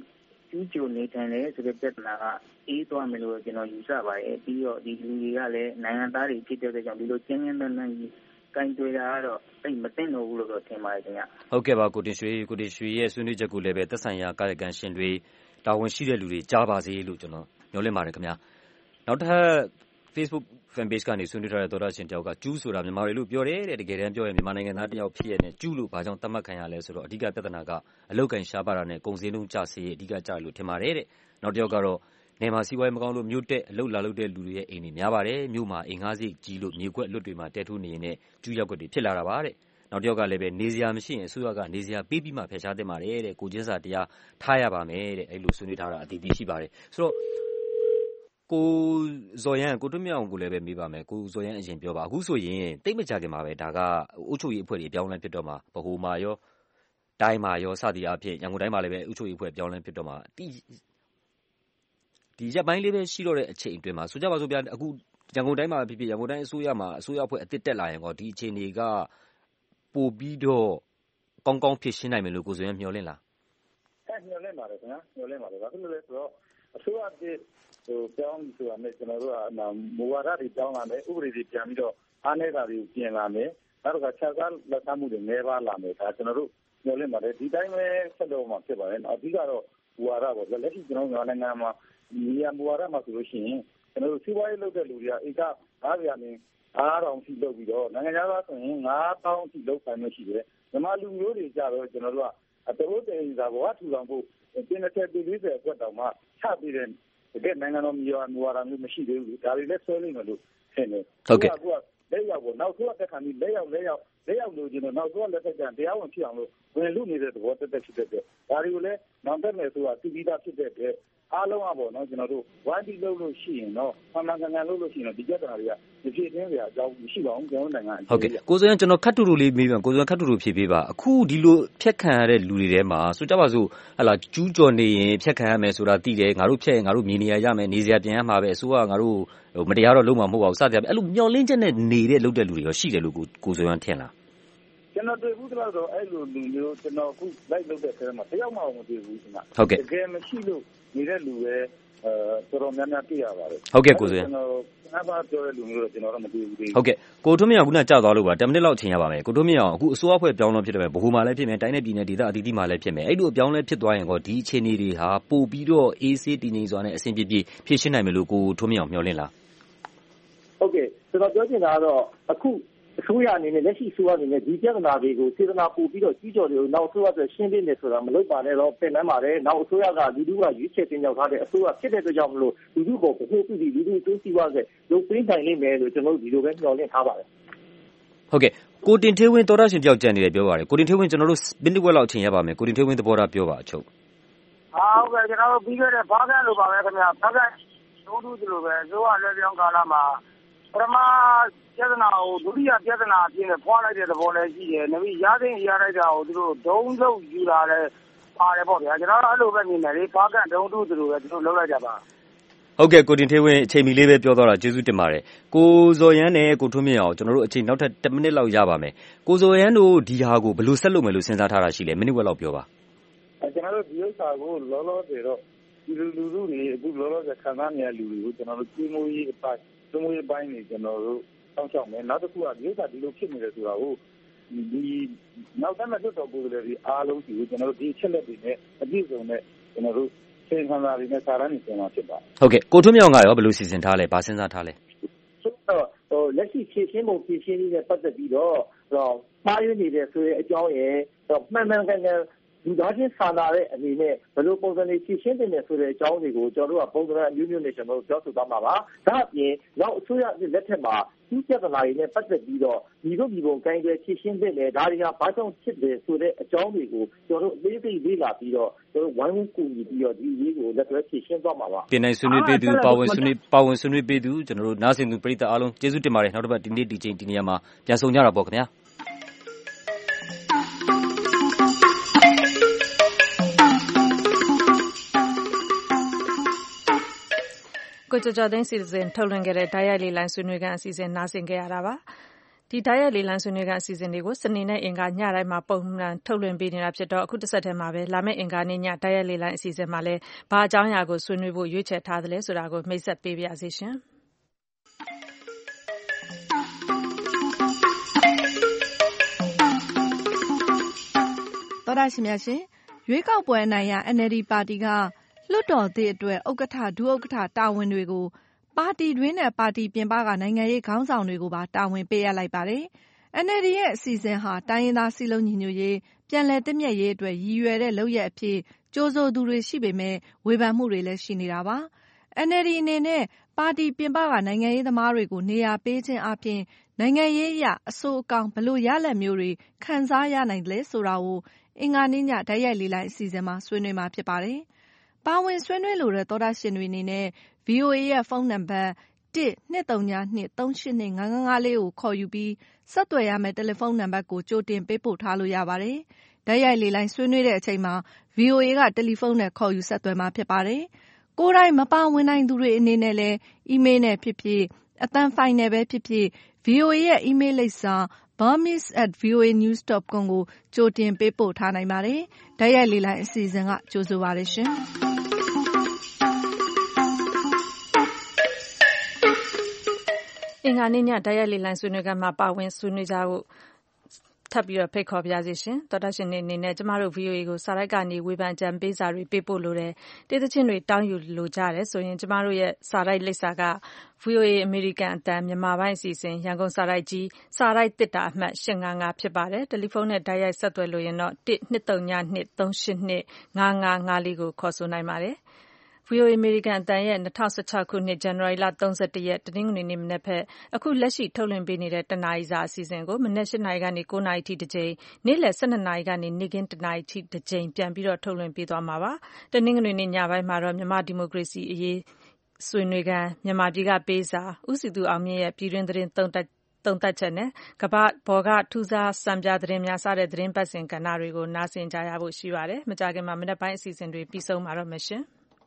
ကျူးကျော်နေထိုင်တယ်ဆိုတဲ့ပြဿနာကအေးသွားမယ်လို့ကျွန်တော်ယူဆပါရဲ့ပြီးတော့ဒီလူတွေကလည်းနိုင်ငံသားတွေဖြစ်တဲ့ကြောင့်ဒီလိုကျင်းကျင်းတန်းတန်းကြီးကိုင်တွေ့တာကတော့အဲ့မသိတော့ဘူးလို့တော့ထင်ပါတယ်ခင်ဗျဟုတ်ကဲ့ပါကိုတင်ရွှေကိုတင်ရွှေရဲ့ဆွေးနွေးချက်ကိုလည်းပဲသက်ဆိုင်ရာကာယကံရှင်တွေတာဝန်ရှိတဲ့လူတွေကြားပါစေလို့ကျွန်တော်ညွှန်လင့်ပါတယ်ခင်ဗျာနောက်ထပ် Facebook fan page ကနေဆွေးနွေးထားတဲ့သောတာရှင်တယောက်ကကျူးဆိုတာမြန်မာတွေလို့ပြောတယ်တဲ့တကယ်တမ်းပြောရင်မြန်မာနိုင်ငံသားတယောက်ဖြစ်ရတဲ့ကျူးလို့ဘာကြောင့်သတ်မှတ်ခံရလဲဆိုတော့အဓိကပြဿနာကအလုတ်ကန်ရှားပါတာနဲ့ကုန်စည်နှုန်းကျစေအဓိကကျလို့ထင်ပါတယ်တဲ့နောက်တစ်ယောက်ကတော့နေမှာစီးပွားရေးမကောင်းလို့မြို့တက်အလုတ်လာလုပ်တဲ့လူတွေရဲ့အိမ်တွေများပါတယ်မြို့မှာအိမ်ငှားစိတ်ကြီးလို့မြေကွက်လွတ်တွေမှာတဲထိုးနေရင်လည်းကျူးရောက်ွက်တွေဖြစ်လာတာပါတဲ့နောက်တစ်ယောက်ကလည်းပဲနေစရာမရှိရင်အစိုးရကနေစရာပေးပြီးမှဖယ်ရှားတင်ပါတယ်တဲ့ကိုချင်းစာတရားထားရပါမယ်တဲ့အဲ့လိုဆွေးနွေးထားတာအတီးတီးရှိပါတယ်ဆိုတော့ကိုဇော်ရန်ကိုတွမြောင်ကိုလည်းပဲမေးပါမယ်ကိုဇော်ရန်အရင်ပြောပါအခုဆိုရင်တိတ်မကြခင်မှာပဲဒါကအုပ်ချုပ်ရေးအဖွဲ့တွေအပြောင်းလဲဖြစ်တော့မှာဗဟိုမှာရောတိုင်းမှာရောစသည်အဖြစ်ရန်ကုန်တိုင်းမှာလည်းပဲအုပ်ချုပ်ရေးအဖွဲ့ပြောင်းလဲဖြစ်တော့မှာဒီဒီရက်ပိုင်းလေးပဲရှိတော့တဲ့အချိန်အတွင်းမှာဆိုကြပါစို့ဗျာအခုရန်ကုန်တိုင်းမှာဖြစ်ဖြစ်ရန်ကုန်တိုင်းအစိုးရမှာအစိုးရအဖွဲ့အသစ်တက်လာရင်ကောဒီအချိန်တွေကပို့ပြီးတော့ကောင်းကောင်းဖြစ်ရှင်းနိုင်မယ်လို့ကိုဇော်ရန်မျှော်လင့်လားအဲမျှော်လင့်ပါတယ်ခင်ဗျာမျှော်လင့်ပါတယ်ဘာဖြစ်လို့လဲဆိုတော့အစိုးရအသစ်ဟိုပြောင်းဆိုတာနဲ့ကျွန်တော်တို့ကမူဝါဒတွေပြောင်းလာမယ်ဥပဒေတွေပြန်ပြီးတော့အားနည်းတာတွေပြင်လာမယ်နောက်တစ်ခါခြားကားလက်ခံမှုတွေနည်းပါးလာမယ်ဒါကျွန်တော်တို့မျှော်လင့်ပါတယ်ဒီတိုင်းပဲဆက်တော့မှာဖြစ်ပါတယ်အဓိကတော့မူဝါဒပေါ့လက်ရှိကျွန်တော်တို့နိုင်ငံမှာဒီမူဝါဒမှာဆိုလို့ရှိရင်ကျွန်တော်တို့စီးပွားရေးလုပ်တဲ့လူတွေကဧကငါးရာနဲ့အားတောင်ထိလုပ်ပြီးတော့နိုင်ငံသားဆိုရင်ငါးတောင်းထိလုပ်ဆိုင်လို့ရှိတယ်မြန်မာလူမျိုးတွေကြတော့ကျွန်တော်တို့ကအတော်တည်းသာဘဝထူထောင်ဖို့ပြင်တဲ့ပြည်လေးတွေအတွက်တောင်မှချပြီးတဲ့တကယ်နိုင်ငံတော်မျိုးမူဝါဒမျိုးမရှိသေးဘူးဒါတွေလည်းဆွဲနေတယ်လို့ထင်တယ်ဟုတ်ကဲ့အခုကလက်ရောက်ပေါ့နောက်ဆုံးတက်ခံပြီးလက်ရောက်လက်ရောက်လက်ရောက်လို့ကျွန်တော်နောက်ဆုံးလက်ထက်ကတရားဝင်ဖြစ်အောင်လို့ဝင်လူနေတဲ့သဘောတက်တက်ဖြစ်တဲ့ဒါတွေကိုလည်းနောက်တက်မယ်ဆိုတာသိပြီးသားဖြစ်တဲ့အတွက်အားလုံးကပေါ့နော်ကျွန်တော်တို့ဝိုင်းပြီးလုပ်လို့ရှိရင်တော့မှန်မှန်ကန်ကန်လုပ်လို့ရှိရင်တော့ဒီကြက်တာတွေကဒီဖြစ်တင်းတွေအကြောင်းမရှိပါဘူးကျွန်တော်နိုင်ငံဟုတ်ကဲ့ကိုစိုးရကျွန်တော်ခတ်တူတူလေးမေးပြန်ကိုစိုးရခတ်တူတူဖြေပေးပါအခုဒီလိုဖြတ်ခံရတဲ့လူတွေထဲမှာဆိုကြပါစို့ဟလာကျူးကျော်နေရင်ဖြတ်ခံရမယ်ဆိုတာသိတယ်ငါတို့ဖြတ်ရင်ငါတို့မြေနေရရမယ်နေစရာပြန်ရမှာပဲအစိုးရငါတို့ဟိုမတရားတော့လုံးမှာမဟုတ်ပါဘူးစသဖြင့်အဲ့လိုမျောလင်းချက်နဲ့နေတဲ့လုပ်တဲ့လူတွေရောရှိတယ်လို့ကိုကိုစိုးရထင်လားကျွန်တော်တွေ့ဘူးတော့ဆိုအဲ့လိုလူမျိုးကျွန်တော်အခုလိုက်လုပ်တဲ့ဆရာမတယောက်မှမတွေ့ဘူးခင်ဗျဟုတ်ကဲ့တကယ်မရှိလို့နေတဲ့လူပဲအဲတော်တော်များများတွေ့ရပါတယ်ဟုတ်ကဲ့ကိုစိုးရကျွန်တော်ငါဘာပြောတဲ့လူမျိုးတော့ကျွန်တော်တော့မတွေ့ဘူးဟုတ်ကဲ့ကိုထွန်းမြင့်အောင်ခုနကြာသွားလို့ပါtenမိနစ်လောက်အချိန်ရပါမယ်ကိုထွန်းမြင့်အောင်အခုအစိုးရအဖွဲ့ပြောင်းလဲဖြစ်တယ်ပဲဘဟုမှာလည်းဖြစ်မယ်တိုင်းနဲ့ပြည်နယ်ဒေသအသီးသီးမှာလည်းဖြစ်မယ်အဲ့လိုအပြောင်းလဲဖြစ်သွားရင်ကောဒီအခြေအနေတွေဟာပို့ပြီးတော့အေးဆေးတည်ငြိမ်စွာနဲ့အဆင်ပြေပြေဖြည့်ရှင်းနိုင်မယ်လို့ကိုထွန်းမြင့်အောင်မျှော်လင့်လားဟုတ်ကဲ့ကျွန်တော်ပြောချင်တာကတော့အခုအစိုးရအနေနဲ့လက်ရှိအစိုးရအနေနဲ့ဒီပြဿနာတွေကိုစေတနာပို့ပြီးတော့ကြီးကြော်တွေကိုနောက်အစိုးရအတွက်ရှင်းပြနေဆိုတာမလုပ်ပါနဲ့တော့ပြင်နိုင်ပါတယ်နောက်အစိုးရကလူထုကရွေးချယ်တင်မြှောက်ထားတဲ့အစိုးရဖြစ်တဲ့အတွက်ကြောင့်မလို့လူထုကိုဘယ်လိုပြုပြီးလူထုအကျိုးစီးပွားဆက်လုပ်ပေးနိုင်လိမ့်မယ်လို့ကျွန်တော်တို့ဒီလိုပဲမျှော်လင့်ထားပါတယ်ဟုတ်ကဲ့ကိုတင်ထေးဝင်းတော်ရရှင်တယောက်ကြံနေတယ်ပြောပါတယ်ကိုတင်ထေးဝင်းကျွန်တော်တို့မိနစ်ဝက်လောက်အချိန်ရပါမယ်ကိုတင်ထေးဝင်းသဘောထားပြောပါအချုပ်ဟုတ်ကဲ့ကျွန်တော်တို့ပြီးခဲ့တဲ့ဘာကန်လိုပါပဲခင်ဗျာဘာကန်ဒုဒုဒီလိုပဲအစိုးရလက်ပြောင်းကာလမှာပထမပြဿနာကိုဒုတိယပြဿနာအဖြစ်နဲ့ဖွာလိုက်တဲ့သဘောလည်းရှိတယ်။နောက်ပြီးရသိရလိုက်တာကိုသူတို့ဒုံးစုပ်ယူလာတယ်ပါတယ်ပေါ့ဗျာကျွန်တော်အဲ့လိုပဲမြင်တယ်လေဘာကဒုံးတုသူတို့ပဲသူတို့လုပ်လိုက်ကြပါဟုတ်ကဲ့ကိုတင်ထေးဝင်းအချိန်မီလေးပဲပြောသွားတာကျေးဇူးတင်ပါတယ်ကိုဇော်ရန်နဲ့ကိုထွန်းမြင့်အောင်ကျွန်တော်တို့အချိန်နောက်ထပ်tenမိနစ်လောက်ရပါမယ်ကိုဇော်ရန်တို့ဒီဟာကိုဘယ်လိုဆက်လုပ်မယ်လို့စဉ်းစားထားတာရှိလဲမိနစ်ဝက်လောက်ပြောပါကျွန်တော်တို့ဒီဥစ္စာကိုလောလောဆယ်တော့ဒီလူလူတွေအခုလောလောဆယ်ခံစားနေရလူတွေကိုကျွန်တော်တို့ကြီးမိုးရေးအပိုင်းကြီးမိုးရေးပိုင်းနေကျွန်တော်တို့စောင့်ရှောက်မယ်နောက်တစ်ခုကဒီဥစ္စာဒီလိုဖြစ်နေတယ်ဆိုတာကိုဒီနောက်တမ်းမဲ့လွတ်တော်ကိုယ်တွေအားလုံးစီကိုကျွန်တော်တို့ဒီချက်လက်တွေနဲ့အပြည့်စုံနဲ့ကျွန်တော်တို့သင်္ခါရတွေနဲ့စာရန်တွေပြန်လာဖြစ်ပါဟုတ်ကဲ့ကိုထွန်းမြောင်ကရောဘယ်လိုစီစဉ်ထားလဲဘာစဉ်းစားထားလဲဆိုတော့ဟိုလက်ရှိဖြည့်ရှင်းပုံဖြည့်ရှင်းနေတဲ့ပတ်သက်ပြီးတော့တော့မှားယွင်းနေတဲ့ဆိုတဲ့အကြောင်းရယ်တော့မှန်မှန်ကန်ကန်လူသားချင်းစာနာတဲ့အနေနဲ့ဘယ်လိုပုံစံတွေဖြည့်ရှင်းတင်နေဆိုတဲ့အကြောင်းတွေကိုကျွန်တော်တို့ကပုံစံအမျိုးမျိုးနဲ့ကျွန်တော်တို့ပြောဆိုသွားမှာပါဒါအပြင်နောက်အစိုးရလက်ထက်မှာဒီပြဿနာတွေနဲ့ပတ်သက်ပြီးတော့ဒီလိုဒီပုံကိုင်းတွေဖြည့်ရှင်းတဲ့လေဒါတွေကဘာကြောင့်ဖြစ်တယ်ဆိုတဲ့အကြောင်းတွေကိုကျွန်တော်တို့အသေးစိတ်လေ့လာပြီးတော့ကျွန်တော်ဝိုင်းဝန်းကူညီပြီးတော့ဒီရေးကိုလက်တွဲဖြည့်ရှင်းသွားမှာပါပြင်နိုင်ဆွေးနွေးပေးသူပါဝင်ဆွေးနွေးပါဝင်ဆွေးနွေးပေးသူကျွန်တော်တို့နားဆင်သူပရိသတ်အားလုံးကျေးဇူးတင်ပါတယ်နောက်တစ်ပတ်ဒီနေ့ဒီချိန်ဒီနေရာမှာပြန်ဆုံကြတာပေါ့ခင်ဗျာကိုကျော်ကျော်သိန်းစီစဉ်ထုတ်လွှင့်ခဲ့တဲ့ဓာတ်ရိုက်လေးလိုင်းဆွေးနွေးခန်းအစီအစဉ်နားဆင်ခဲ့ရတာပါဒီတိုက်ရိုက်လေလံဆွေးနွေးခန်းအစီအစဉ်တွေကိုစနေနဲ့အင်္ဂါညတိုင်းမှာပုံမှန်ထုတ်လွှင့်ပေးနေတာဖြစ်တော့အခုတစ်ဆက်တည်းမှာပဲလာမယ့်အင်္ဂါနေ့ညတိုက်ရိုက်လေလံအစီအစဉ်မှာလည်းဘာအကြောင်းအရာကိုဆွေးနွေးဖို့ရွေးချယ်ထားသလဲဆိုတာကိုမိတ်ဆက်ပေးပါရစေရှင်တော်ရရှိမြရှင်ရွေးကောက်ပွဲအနိုင်ရ N L D ပါတီကလွှတ်တော်သစ်အတွက်ဥက္ကဋ္ဌဒုဥက္ကဋ္ဌတာဝန်တွေကိုပါတီတွင်းနဲ့ပါတီပြင်ပကနိုင်ငံရေးခေါင်းဆောင်တွေကိုပါတာဝန်ပေးရလိုက်ပါတယ်။ N L D ရဲ့အစီအစဉ်ဟာတိုင်းရင်းသားစည်းလုံးညီညွတ်ရေးပြန်လည်သင့်မြတ်ရေးအတွက်ရည်ရွယ်တဲ့လုပ်ရက်အဖြစ်ကြိုးဆိုသူတွေရှိပေမဲ့ဝေဖန်မှုတွေလည်းရှိနေတာပါ။ N L D အနေနဲ့ပါတီပြင်ပကနိုင်ငံရေးသမားတွေကိုနေရာပေးခြင်းအပြင်နိုင်ငံရေးအရအဆိုးအကောင်းဘလို့ရလဒ်မျိုးတွေခံစားရနိုင်တယ်ဆိုတာကိုအင်္ဂါနေ့ညတိုက်ရိုက်လေ့လာအစီအစဉ်မှာဆွေးနွေးမှာဖြစ်ပါတယ်။ပါဝင်ဆွေးနွေးလိုတဲ့သောတာရှင်တွေအနေနဲ့ V O A ရဲ့ဖုန်းနံပါတ်one two three zero two three eight two five five fiveလေးကိုခေါ်ယူပြီးဆက်သွယ်ရမယ့်တယ်လီဖုန်းနံပါတ်ကိုကြိုတင်ပေးပို့ထားလို့ရပါတယ်။တိုက်ရိုက်လေလိုင်းဆွေးနွေးတဲ့အချိန်မှာ V O A ကတယ်လီဖုန်းနဲ့ခေါ်ယူဆက်သွယ်မှာဖြစ်ပါတယ်။ကိုယ်တိုင်မပါဝင်နိုင်သူတွေအနေနဲ့လည်းအီးမေးလ်နဲ့ဖြစ်ဖြစ်အသံဖိုင်နဲ့ပဲဖြစ်ဖြစ် V O A ရဲ့အီးမေးလ်လိပ်စာ burmese at voa news dot com ကိုကြိုတင်ပေးပို့ထားနိုင်ပါတယ်။တိုက်ရိုက်လေလိုင်းအစီအစဉ်ကကြိုဆိုပါရရှင်။အင်္ဂါနေ့ညတိုက်ရိုက်လေလံဆွေးနွေးခန်းမှာပါဝင်ဆွေးနွေးကြဖို့ထပ်ပြီးတော့ဖိတ်ခေါ်ပါရစေရှင်တော်တာရှင်နေအနေနဲ့ကျမတို့ V O A ကိုစာရိုက်ကနေဝေဖန်ကြံပေးစာတွေပေးပို့လို့တယ်တေးသချင်းတွေတောင်းယူလိုကြတယ်ဆိုရင်ကျမတို့ရဲ့စာရိုက်လိပ်စာက V O A အမေရိကန်အတန်မြန်မာပိုင်းအစီအစဉ်ရန်ကုန်စာရိုက်ကြီးစာရိုက်တစ်တာအမှတ်eight five fiveဖြစ်ပါတယ်တယ်လီဖုန်းနဲ့တိုက်ရိုက်ဆက်သွယ်လို့ရင်တော့one two three two three eight two five five fiveလေးကိုခေါ်ဆိုနိုင်ပါတယ်V O A အမေရိကန်အတန်ရဲ့twenty sixteenခုနှစ်ဇန်နဝါရီလthirty-oneရက်တနင်္ဂနွေနေ့မနက်ဖက်အခုလက်ရှိထုတ်လွှင့်ပေးနေတဲ့တနာရီစာအစီအစဉ်ကိုမနက်eightနာရီကနေnineနာရီထိတစ်ကြိမ်နေ့လယ်twelveနာရီကနေနေ့ခင်းoneနာရီထိတစ်ကြိမ်ပြန်ပြီးတော့ထုတ်လွှင့်ပေးသွားမှာပါတနင်္ဂနွေနေ့ညပိုင်းမှာတော့မြန်မာဒီမိုကရေစီအရေးဆွေးနွေးခန်းမြန်မာပြည်ကပေးစာဦးစီသူအောင်မြင့်ရဲ့ပြည်တွင်းသတင်းသုံးသပ်သုံးသပ်ချက်နဲ့ကမ္ဘာဘော်ကထူးခြားစံပြသတင်းများစတဲ့သတင်းပတ်စဉ်ကဏ္ဍတွေကိုနားဆင်ကြရဖို့ရှိပါတယ်မကြာခင်မှာမနက်ပိုင်းအစီအစဉ်တွေပြီးဆုံးမှာတော့မရှင်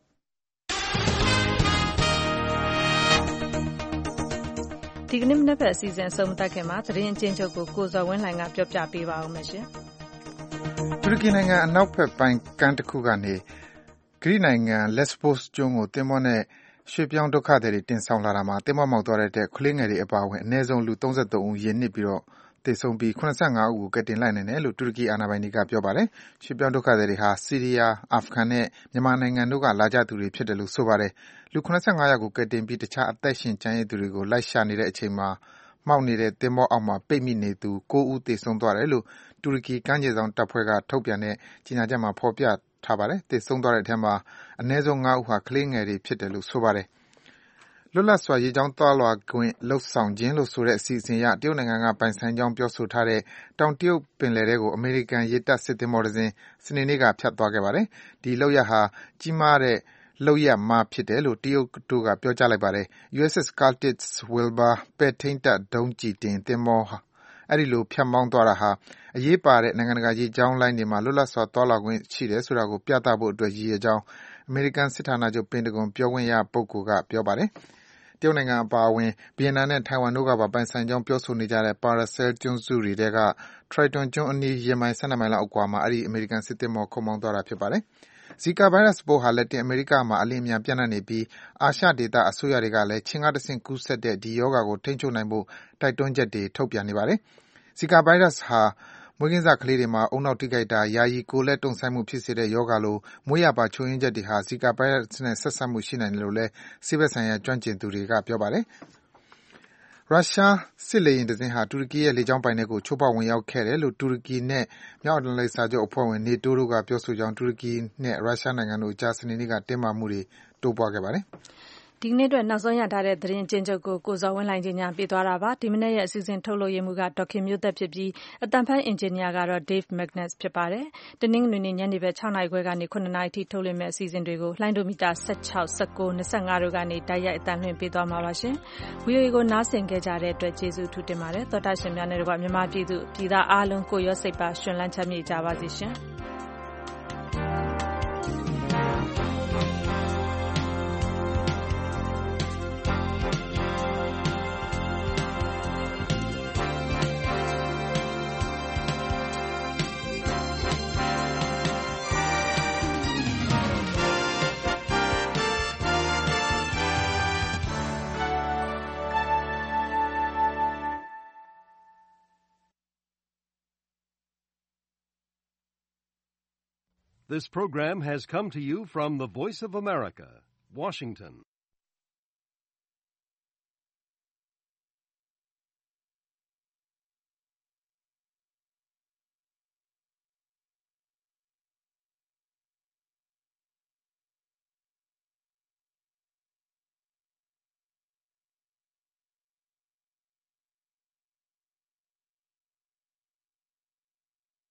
ဒီကနေ့မနက်ဖက်အစီအစဉ်အဆုံးသတ်ခင်မှာသတင်းအကျဉ်းချုပ်ကိုကိုဇော်ဝင်းလှိုင်ကပြောပြပေးပါဦးမယ်ရှင်တူရကီနိုင်ငံအနောက်ဘက်ပိုင်းကမ်းတစ်ခုကနေဂရိနိုင်ငံ Lesbos ကျွန်းကိုသင်္ဘောနဲ့ရွှေ့ပြောင်းဒုက္ခသည်တွေတင်ဆောင်လာတာမှာသင်္ဘောမောက်သွားတဲ့ကလေးငယ်တွေအပါအဝင်အနည်းဆုံးလူthirty-threeဦးရေနစ်ပြီးတော့သေဆုံးပြီးseventy-fiveဦးကိုကယ်တင်လိုက်နိုင်တယ်လို့တူရကီအာဏာပိုင်တွေကပြောပါတယ်။ရွှေ့ပြောင်းဒုက္ခသည်တွေဟာဆီးရီးယား၊အာဖဂန်နဲ့မြန်မာနိုင်ငံတို့ကလာကြသူတွေဖြစ်တယ်လို့ဆိုပါတယ်။လူseventy-fiveယောက်ကိုကယ်တင်ပြီးတခြားအသက်ရှင်ကျန်ရစ်သူတွေကိုလိုက်ရှာနေတဲ့အချိန်မှာမှောက်နေတဲ့သင်္ဘောအောက်မှာပိတ်မိနေသူnineဦးသေဆုံးသွားတယ်လို့တူရကီကမ်းခြေစောင့်တပ်ဖွဲ့ကထုတ်ပြန်တဲ့ကြေညာချက်မှာဖော်ပြထားပါတယ်။သေဆုံးသွားတဲ့အထဲမှာအနည်းဆုံးfiveဦးဟာကလေးငယ်တွေဖြစ်တယ်လို့ဆိုပါတယ်။လွတ်လပ်စွာရေကြောင်းသွားလာခွင့်လုပ်ဆောင်ခြင်းလို့ဆိုတဲ့အစီအစဉ်အရတရုတ်နိုင်ငံကပိုင်ဆိုင်ကြောင်းပြောဆိုထားတဲ့တောင်တရုတ်ပင်လယ်ထဲကိုအမေရိကန်ရေတပ်စစ်သင်္ဘောတစ်စင်းစနေနေ့ကဖြတ်သွားခဲ့ပါတယ်။ဒီလုပ်ရပ်ဟာကြီးမားတဲ့လုပ်ရပ်မှားဖြစ်တယ်လို့တရုတ်တို့ကပြောကြားလိုက်ပါတယ်။ U S S Curtis Wilbur ပဲ့ထိန်းတပ်ဒုံးကျည်တင်သင်္ဘောဟာအဲဒီလိုဖြတ်မောင်းသွားတာဟာအရေးပါတဲ့နိုင်ငံတကာရေကြောင်းလိုင်းတွေမှာလွတ်လပ်စွာသွားလာခွင့်ရှိတယ်ဆိုတာကိုပြသဖို့အတွက်ရည်ရွယ်ကြောင်းအမေရိကန်စစ်ဌာနချုပ်ပင်တဂွန်ပြောခွင့်ရပုဂ္ဂိုလ်ကပြောပါတယ်။တရုတ်နိုင်ငံအပါအဝင်ဗီယက်နမ်နဲ့ထိုင်ဝမ်တို့ကပါပိုင်ဆိုင်ကြောင်းပြောဆိုနေကြတဲ့ Paracel ကျွန်းစုတွေထဲက Triton ကျွန်းအနီးရေမိုင်twelveမိုင်လောက်အကွာမှာအဲဒီအမေရိကန်စစ်သင်္ဘောခုတ်မောင်းသွားတာဖြစ်ပါတယ်။ Zika ဗိုင်းရပ်စ်ပိုးဟာလက်တင်အမေရိကမှာအလျင်အမြန်ပျံ့နှံ့နေပြီးအာရှဒေသအစိုးရတွေကလည်းခြင်ကတဆင့်ကူးစက်တဲ့ဒီရောဂါကိုထိန်းချုပ်နိုင်ဖို့တိုက်တွန်းချက်တွေထုတ်ပြန်နေပါတယ်။ Zika ဗိုင်းရပ်စ်ဟာမွေးကင်းစကလေးတွေမှာဦးနှောက်ထိခိုက်တာ၊ယာယီကိုယ်လက်တုံ့ဆိုင်းမှုဖြစ်စေတဲ့ရောဂါလိုမွေးရာပါချို့ယွင်းချက်တွေဟာ Zika ဗိုင်းရပ်စ်နဲ့ဆက်စပ်မှုရှိနိုင်တယ်လို့လည်းဆေးဘက်ဆိုင်ရာကျွမ်းကျင်သူတွေကပြောပါတယ်။ရုရှားစစ်လေယာဉ်တစ်စင်းဟာတူရကီရဲ့လေကြောင်းပိုင်နက်ကိုချိုးဖောက်ဝင်ရောက်ခဲ့တယ်လို့တူရကီနဲ့မြောက်အတ္တလန္တိတ်စာချုပ်အဖွဲ့ဝင် NATO တို့ကပြောဆိုကြောင်းတူရကီနဲ့ရုရှားနိုင်ငံတို့အကြားစနေနေ့ကတင်းမာမှုတွေတိုးပွားခဲ့ပါတယ်။ဒီကနေ့အတွက်နောက်ဆုံးရထားတဲ့သတင်းအကျဉ်းချုပ်ကိုကိုဇော်ဝင်းလှိုင်ကြီးညာပေးသွားတာပါဒီမနေ့ရဲ့အစီအစဉ်ထုတ်လို့ရမှုကဒေါက်ခင်မျိုးသက်ဖြစ်ပြီးအတန်ဖိုင်းအင်ဂျင်နီယာကတော့ Dave Magnus ဖြစ်ပါတယ်တနင်္ဂနွေနေ့ညနေဘက်sixနာရီခွဲကနေnineနာရီထိထုတ်လွှင့်မယ့်အစီအစဉ်တွေကိုလှိုင်းဒိုမီတာsixteen, nineteen, twenty-fiveတို့ကနေတိုက်ရိုက်အတန်လွှင့်ပေးသွားမှာပါရှင် V O A ကိုနားဆင်ခဲ့ကြတဲ့အတွက်ကျေးဇူးအထူးတင်ပါတယ်သောတာရှင်များနဲ့တကွမြန်မာပြည်သူပြည်သားအားလုံးကိုရောစိတ်ပါရှင်လန်းချမ်းမြေ့ကြပါစေရှင် This program has come to you from the Voice of America, Washington.